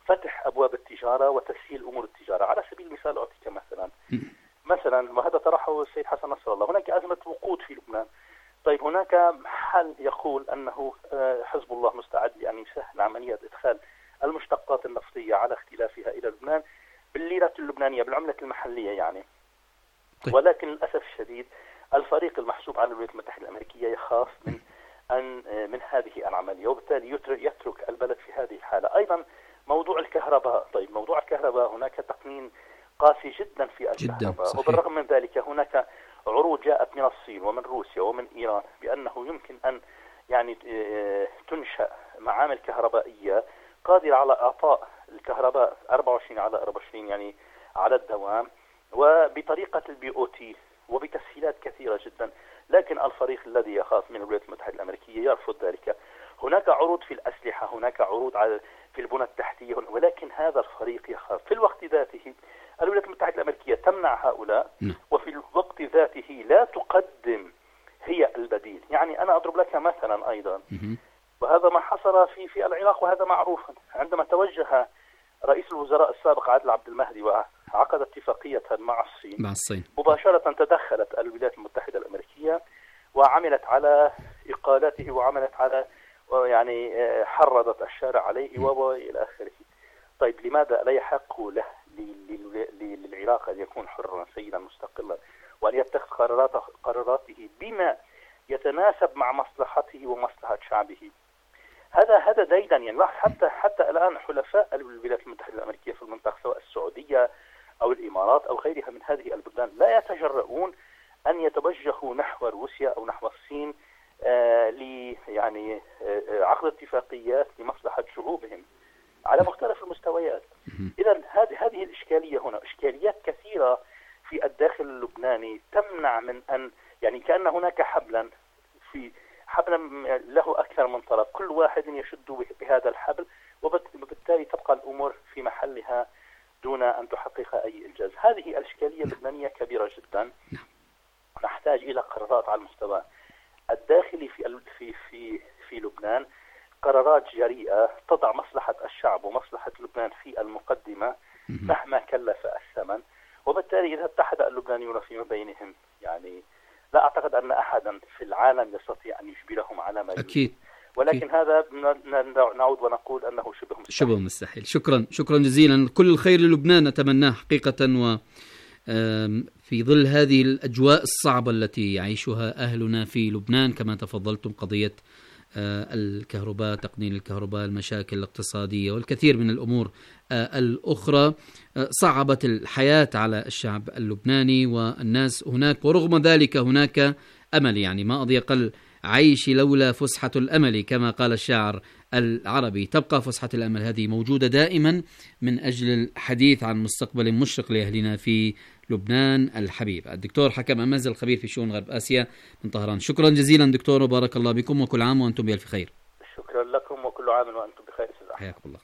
فتح أبواب التجارة وتسهيل أمور التجارة. على سبيل المثال أعطيك مثلا مثلا وهذا طرحه السيد حسن نصر الله، هناك أزمة وقود في لبنان. طيب هناك حل يقول أنه حزب الله مستعد لأن يسهل عملية إدخال المشتقات النفطية على اختلافها إلى لبنان بالليرة اللبنانية بالعملة المحلية يعني. طيب. ولكن للأسف الشديد الفريق المحسوب على الولايات المتحدة الأمريكية يخاف من أن من هذه العملية، وبالتالي يترك البلد في هذه الحالة. أيضا موضوع الكهرباء، طيب موضوع الكهرباء هناك تقنين قاسي جدا في الكهرباء، وبالرغم من ذلك هناك عروض جاءت من الصين ومن روسيا ومن إيران بأنه يمكن أن يعني تنشأ معامل كهربائية قادرة على إعطاء الكهرباء أربعة وعشرين على أربعة وعشرين يعني على الدوام وبطريقة البي أو تي وبتسهيلات كثيرة جدا. لكن الفريق الذي يخاف من الولايات المتحدة الأمريكية يرفض ذلك. هناك عروض في الأسلحة، هناك عروض على في البنى التحتية، ولكن هذا الفريق يخاف. في الوقت ذاته الولايات المتحدة الأمريكية تمنع هؤلاء، وفي الوقت ذاته لا تقدم هي البديل. يعني أنا أضرب لك مثلا أيضا، وهذا ما حصل في في العراق وهذا معروف. عندما توجه رئيس الوزراء السابق عادل عبد المهدي وعقد اتفاقية مع الصين مع الصين مباشرة تدخلت الولايات المتحدة الأمريكية وعملت على إقالته وعملت على يعني حرضت الشارع عليه وإلى آخره. طيب لماذا لا يحق له للعراق أن يكون حرا سيدا مستقلا وأن يتخذ قراراته قراراته بما يتناسب مع مصلحته ومصلحة شعبه؟ هذا هذا ديدا يعني. حتى حتى الآن حلفاء الولايات المتحدة الأمريكية في المنطقة سواء السعودية أو الإمارات أو غيرها من هذه البلدان لا يتجرؤون أن يتوجهوا نحو روسيا أو نحو الصين آه ل يعني آه عقد اتفاقيات لمصلحة شعوبهم على مختلف المستويات. إذا هذه هذه الإشكالية هنا، إشكاليات كثيرة في الداخل اللبناني تمنع من أن يعني كأن هناك حبلا في حبلا له أكثر من طرف، كل واحد يشد بهذا الحبل وبالتالي تبقى الأمور في محلها دون أن تحقق أي إنجاز. هذه الإشكالية اللبنانية كبيرة جدا، نحتاج إلى قرارات على المستوى الداخلي في في في في لبنان، قرارات جريئة تضع مصلحة الشعب ومصلحة لبنان في المقدمة مهما كلف الثمن. وبالتالي إذا اتحد اللبنانيون فيما بينهم يعني لا أعتقد أن أحدا في العالم يستطيع أن يجبرهم على ما أكيد. ولكن أكيد. هذا نعود ونقول أنه شبه مستحيل. شبه مستحيل. شكرا شكرا جزيلا. كل الخير للبنان نتمناه حقيقة، و في ظل هذه الأجواء الصعبة التي يعيشها أهلنا في لبنان كما تفضلتم، قضية الكهرباء، تقنين الكهرباء، المشاكل الاقتصادية والكثير من الأمور الأخرى صعبت الحياة على الشعب اللبناني والناس هناك. ورغم ذلك هناك أمل، يعني ما أضيق العيش لولا فسحة الأمل كما قال الشاعر العربي. تبقى فسحة الأمل هذه موجودة دائما من أجل الحديث عن مستقبل مشرق لأهلنا في لبنان الحبيب. الدكتور حكم أمز الخبير في شؤون غرب آسيا من طهران، شكرا جزيلا دكتور وبارك الله بكم وكل عام وأنتم بألف خير. شكرا لكم وكل عام وأنتم بخير. حياكم الله.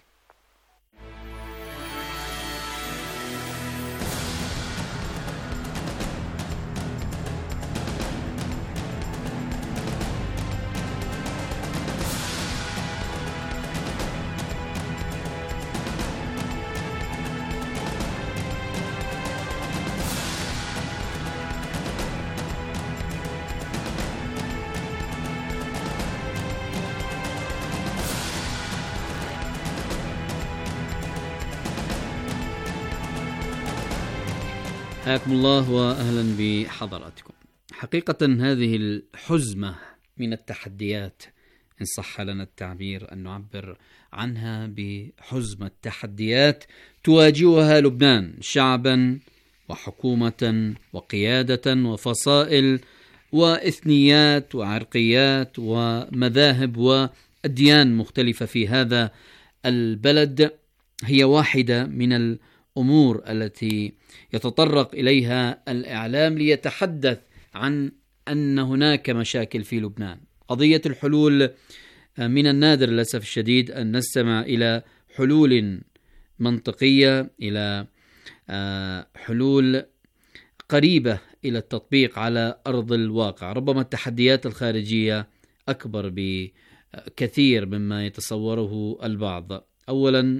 حياكم الله وأهلا بحضراتكم. حقيقة هذه الحزمة من التحديات، إن صح لنا التعبير أن نعبر عنها بحزمة تحديات تواجهها لبنان شعبا وحكومة وقيادة وفصائل وإثنيات وعرقيات ومذاهب وأديان مختلفة في هذا البلد، هي واحدة من الأمور التي يتطرق إليها الإعلام ليتحدث عن أن هناك مشاكل في لبنان. قضية الحلول من النادر للأسف الشديد أن نستمع إلى حلول منطقية، إلى حلول قريبة إلى التطبيق على أرض الواقع. ربما التحديات الخارجية أكبر بكثير مما يتصوره البعض. أولا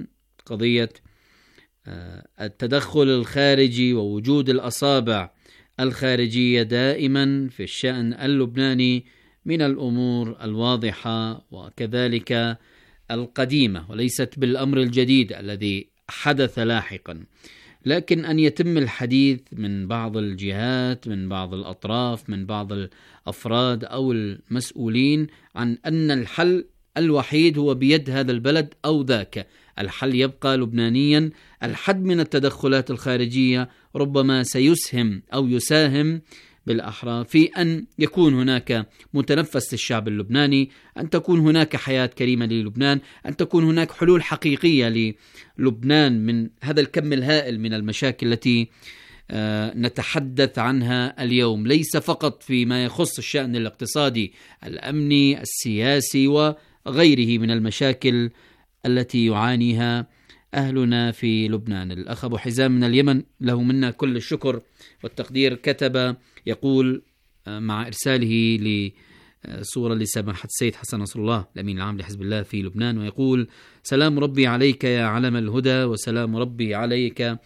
قضية التدخل الخارجي ووجود الأصابع الخارجية دائما في الشأن اللبناني من الأمور الواضحة وكذلك القديمة، وليست بالأمر الجديد الذي حدث لاحقا. لكن أن يتم الحديث من بعض الجهات، من بعض الأطراف، من بعض الأفراد أو المسؤولين عن أن الحل الوحيد هو بيد هذا البلد أو ذاك، الحل يبقى لبنانيا، الحد من التدخلات الخارجية ربما سيسهم أو يساهم بالأحرى في أن يكون هناك متنفس للشعب اللبناني، أن تكون هناك حياة كريمة للبنان، أن تكون هناك حلول حقيقية للبنان من هذا الكم الهائل من المشاكل التي نتحدث عنها اليوم، ليس فقط فيما يخص الشأن الاقتصادي، الأمني، السياسي وغيره من المشاكل التي يعانيها أهلنا في لبنان. الأخ أبو حزام من اليمن له منا كل الشكر والتقدير، كتب يقول مع إرساله لصورة لسماحة السيد حسن نصر الله الأمين العام لحزب الله في لبنان، ويقول: سلام ربي عليك يا علم الهدى، وسلام ربي عليك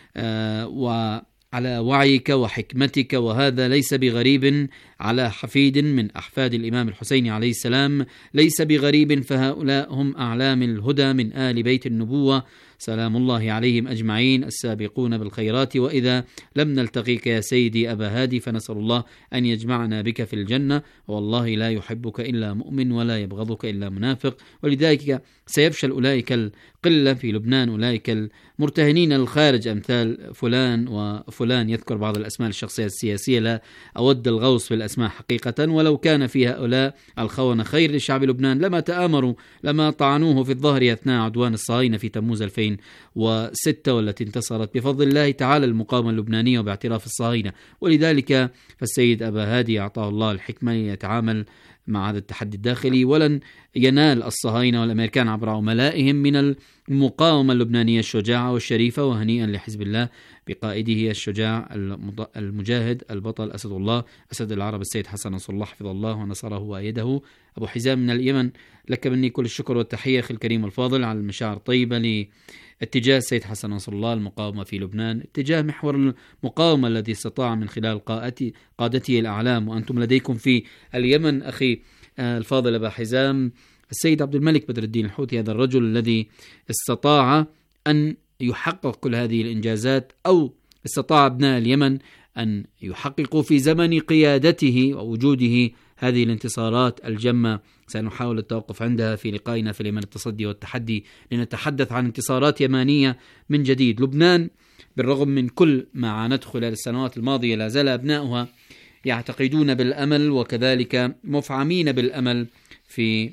وعلى وعيك وحكمتك، وهذا ليس بغريب على حفيد من أحفاد الإمام الحسين عليه السلام، ليس بغريب، فهؤلاء هم أعلام الهدى من آل بيت النبوة، سلام الله عليهم أجمعين السابقون بالخيرات. وإذا لم نلتقيك يا سيدي أبا هادي فنسأل الله أن يجمعنا بك في الجنة، والله لا يحبك إلا مؤمن ولا يبغضك إلا منافق، ولذلك سيفشل أولئك القلة في لبنان، أولئك المرتهنين الخارج أمثال فلان وفلان، يذكر بعض الأسماء الشخصية السياسية، لا أود الغوص في الأسماء حقيقة، ولو كان في هؤلاء الخونة خير لشعب لبنان لما تآمروا، لما طعنوه في الظهر أثناء عدوان الصهاينة في تموز ألفين وستة، والتي انتصرت بفضل الله تعالى المقاومة اللبنانية وباعتراف الصهاينة. ولذلك فالسيد أبا هادي أعطاه الله الحكمة ليتعامل مع هذا التحدي الداخلي، ولن ينال الصهاينة والأمريكان عبر عملائهم من المقاومة اللبنانية الشجاعة والشريفة. وهنيئا لحزب الله بقائده الشجاع المجاهد البطل أسد الله أسد العرب السيد حسن نصر الله حفظ الله ونصره وأيده. أبو حزام من اليمن، لك مني كل الشكر والتحية أخي الكريم الفاضل على المشاعر الطيبة لاتجاه السيد حسن نصر الله المقاومة في لبنان، اتجاه محور المقاومة الذي استطاع من خلال قادته الأعلام. وأنتم لديكم في اليمن أخي الفاضل أبا حزام السيد عبد الملك بدر الدين الحوثي، هذا الرجل الذي استطاع أن يحقق كل هذه الإنجازات، أو استطاع أبناء اليمن أن يحققوا في زمن قيادته ووجوده هذه الانتصارات الجمة. سنحاول التوقف عندها في لقائنا في اليمن التصدي والتحدي، لنتحدث عن انتصارات يمانية من جديد. لبنان بالرغم من كل ما عانته خلال السنوات الماضية لا زال أبناؤها يعتقدون بالأمل، وكذلك مفعمين بالأمل في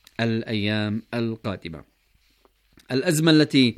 الأيام القادمة. الأزمة التي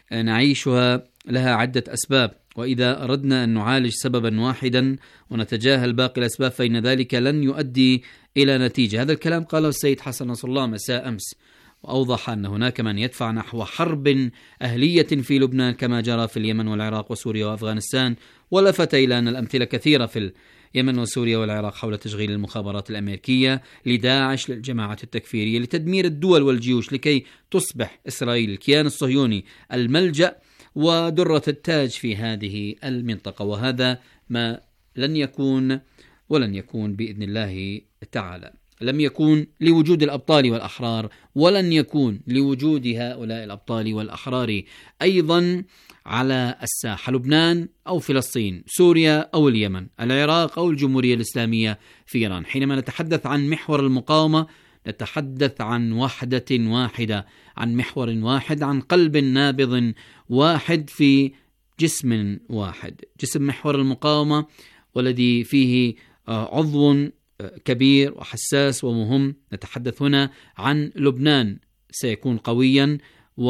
نعيشها لها عدة أسباب، وإذا أردنا أن نعالج سببا واحدا ونتجاهل باقي الأسباب فإن ذلك لن يؤدي إلى نتيجة. هذا الكلام قاله السيد حسن نصر الله مساء أمس، وأوضح أن هناك من يدفع نحو حرب أهلية في لبنان كما جرى في اليمن والعراق وسوريا وأفغانستان، ولفت إلى أن الأمثلة كثيرة في اليمن وسوريا والعراق حول تشغيل المخابرات الأمريكية لداعش، للجماعات التكفيرية، لتدمير الدول والجيوش لكي تصبح إسرائيل الكيان الصهيوني الملجأ ودرة التاج في هذه المنطقة. وهذا ما لن يكون ولن يكون بإذن الله تعالى. لم يكون لوجود الأبطال والأحرار، ولن يكون لوجود هؤلاء الأبطال والأحرار أيضا على الساحة، لبنان أو فلسطين، سوريا أو اليمن، العراق أو الجمهورية الإسلامية في إيران. حينما نتحدث عن محور المقاومة نتحدث عن وحدة واحدة، عن محور واحد، عن قلب نابض واحد في جسم واحد، جسم محور المقاومة، والذي فيه عضو كبير وحساس ومهم. نتحدث هنا عن لبنان سيكون قويا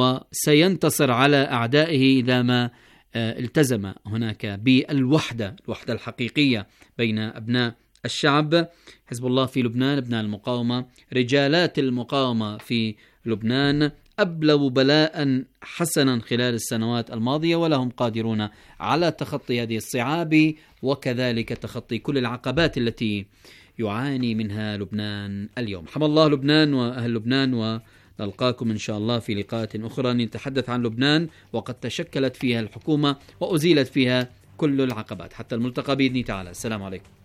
وسينتصر على أعدائه إذا ما التزم هناك بالوحدة، الوحدة الحقيقية بين أبناء الشعب. حزب الله في لبنان، أبناء المقاومة، رجالات المقاومة في لبنان أبلوا بلاء حسنا خلال السنوات الماضية، ولهم قادرون على تخطي هذه الصعاب وكذلك تخطي كل العقبات التي يعاني منها لبنان اليوم. حمى الله لبنان وأهل لبنان نلقاكم إن شاء الله في لقاءات أخرى نتحدث عن لبنان وقد تشكلت فيها الحكومة وأزيلت فيها كل العقبات. حتى الملتقى بإذن تعالى. السلام عليكم.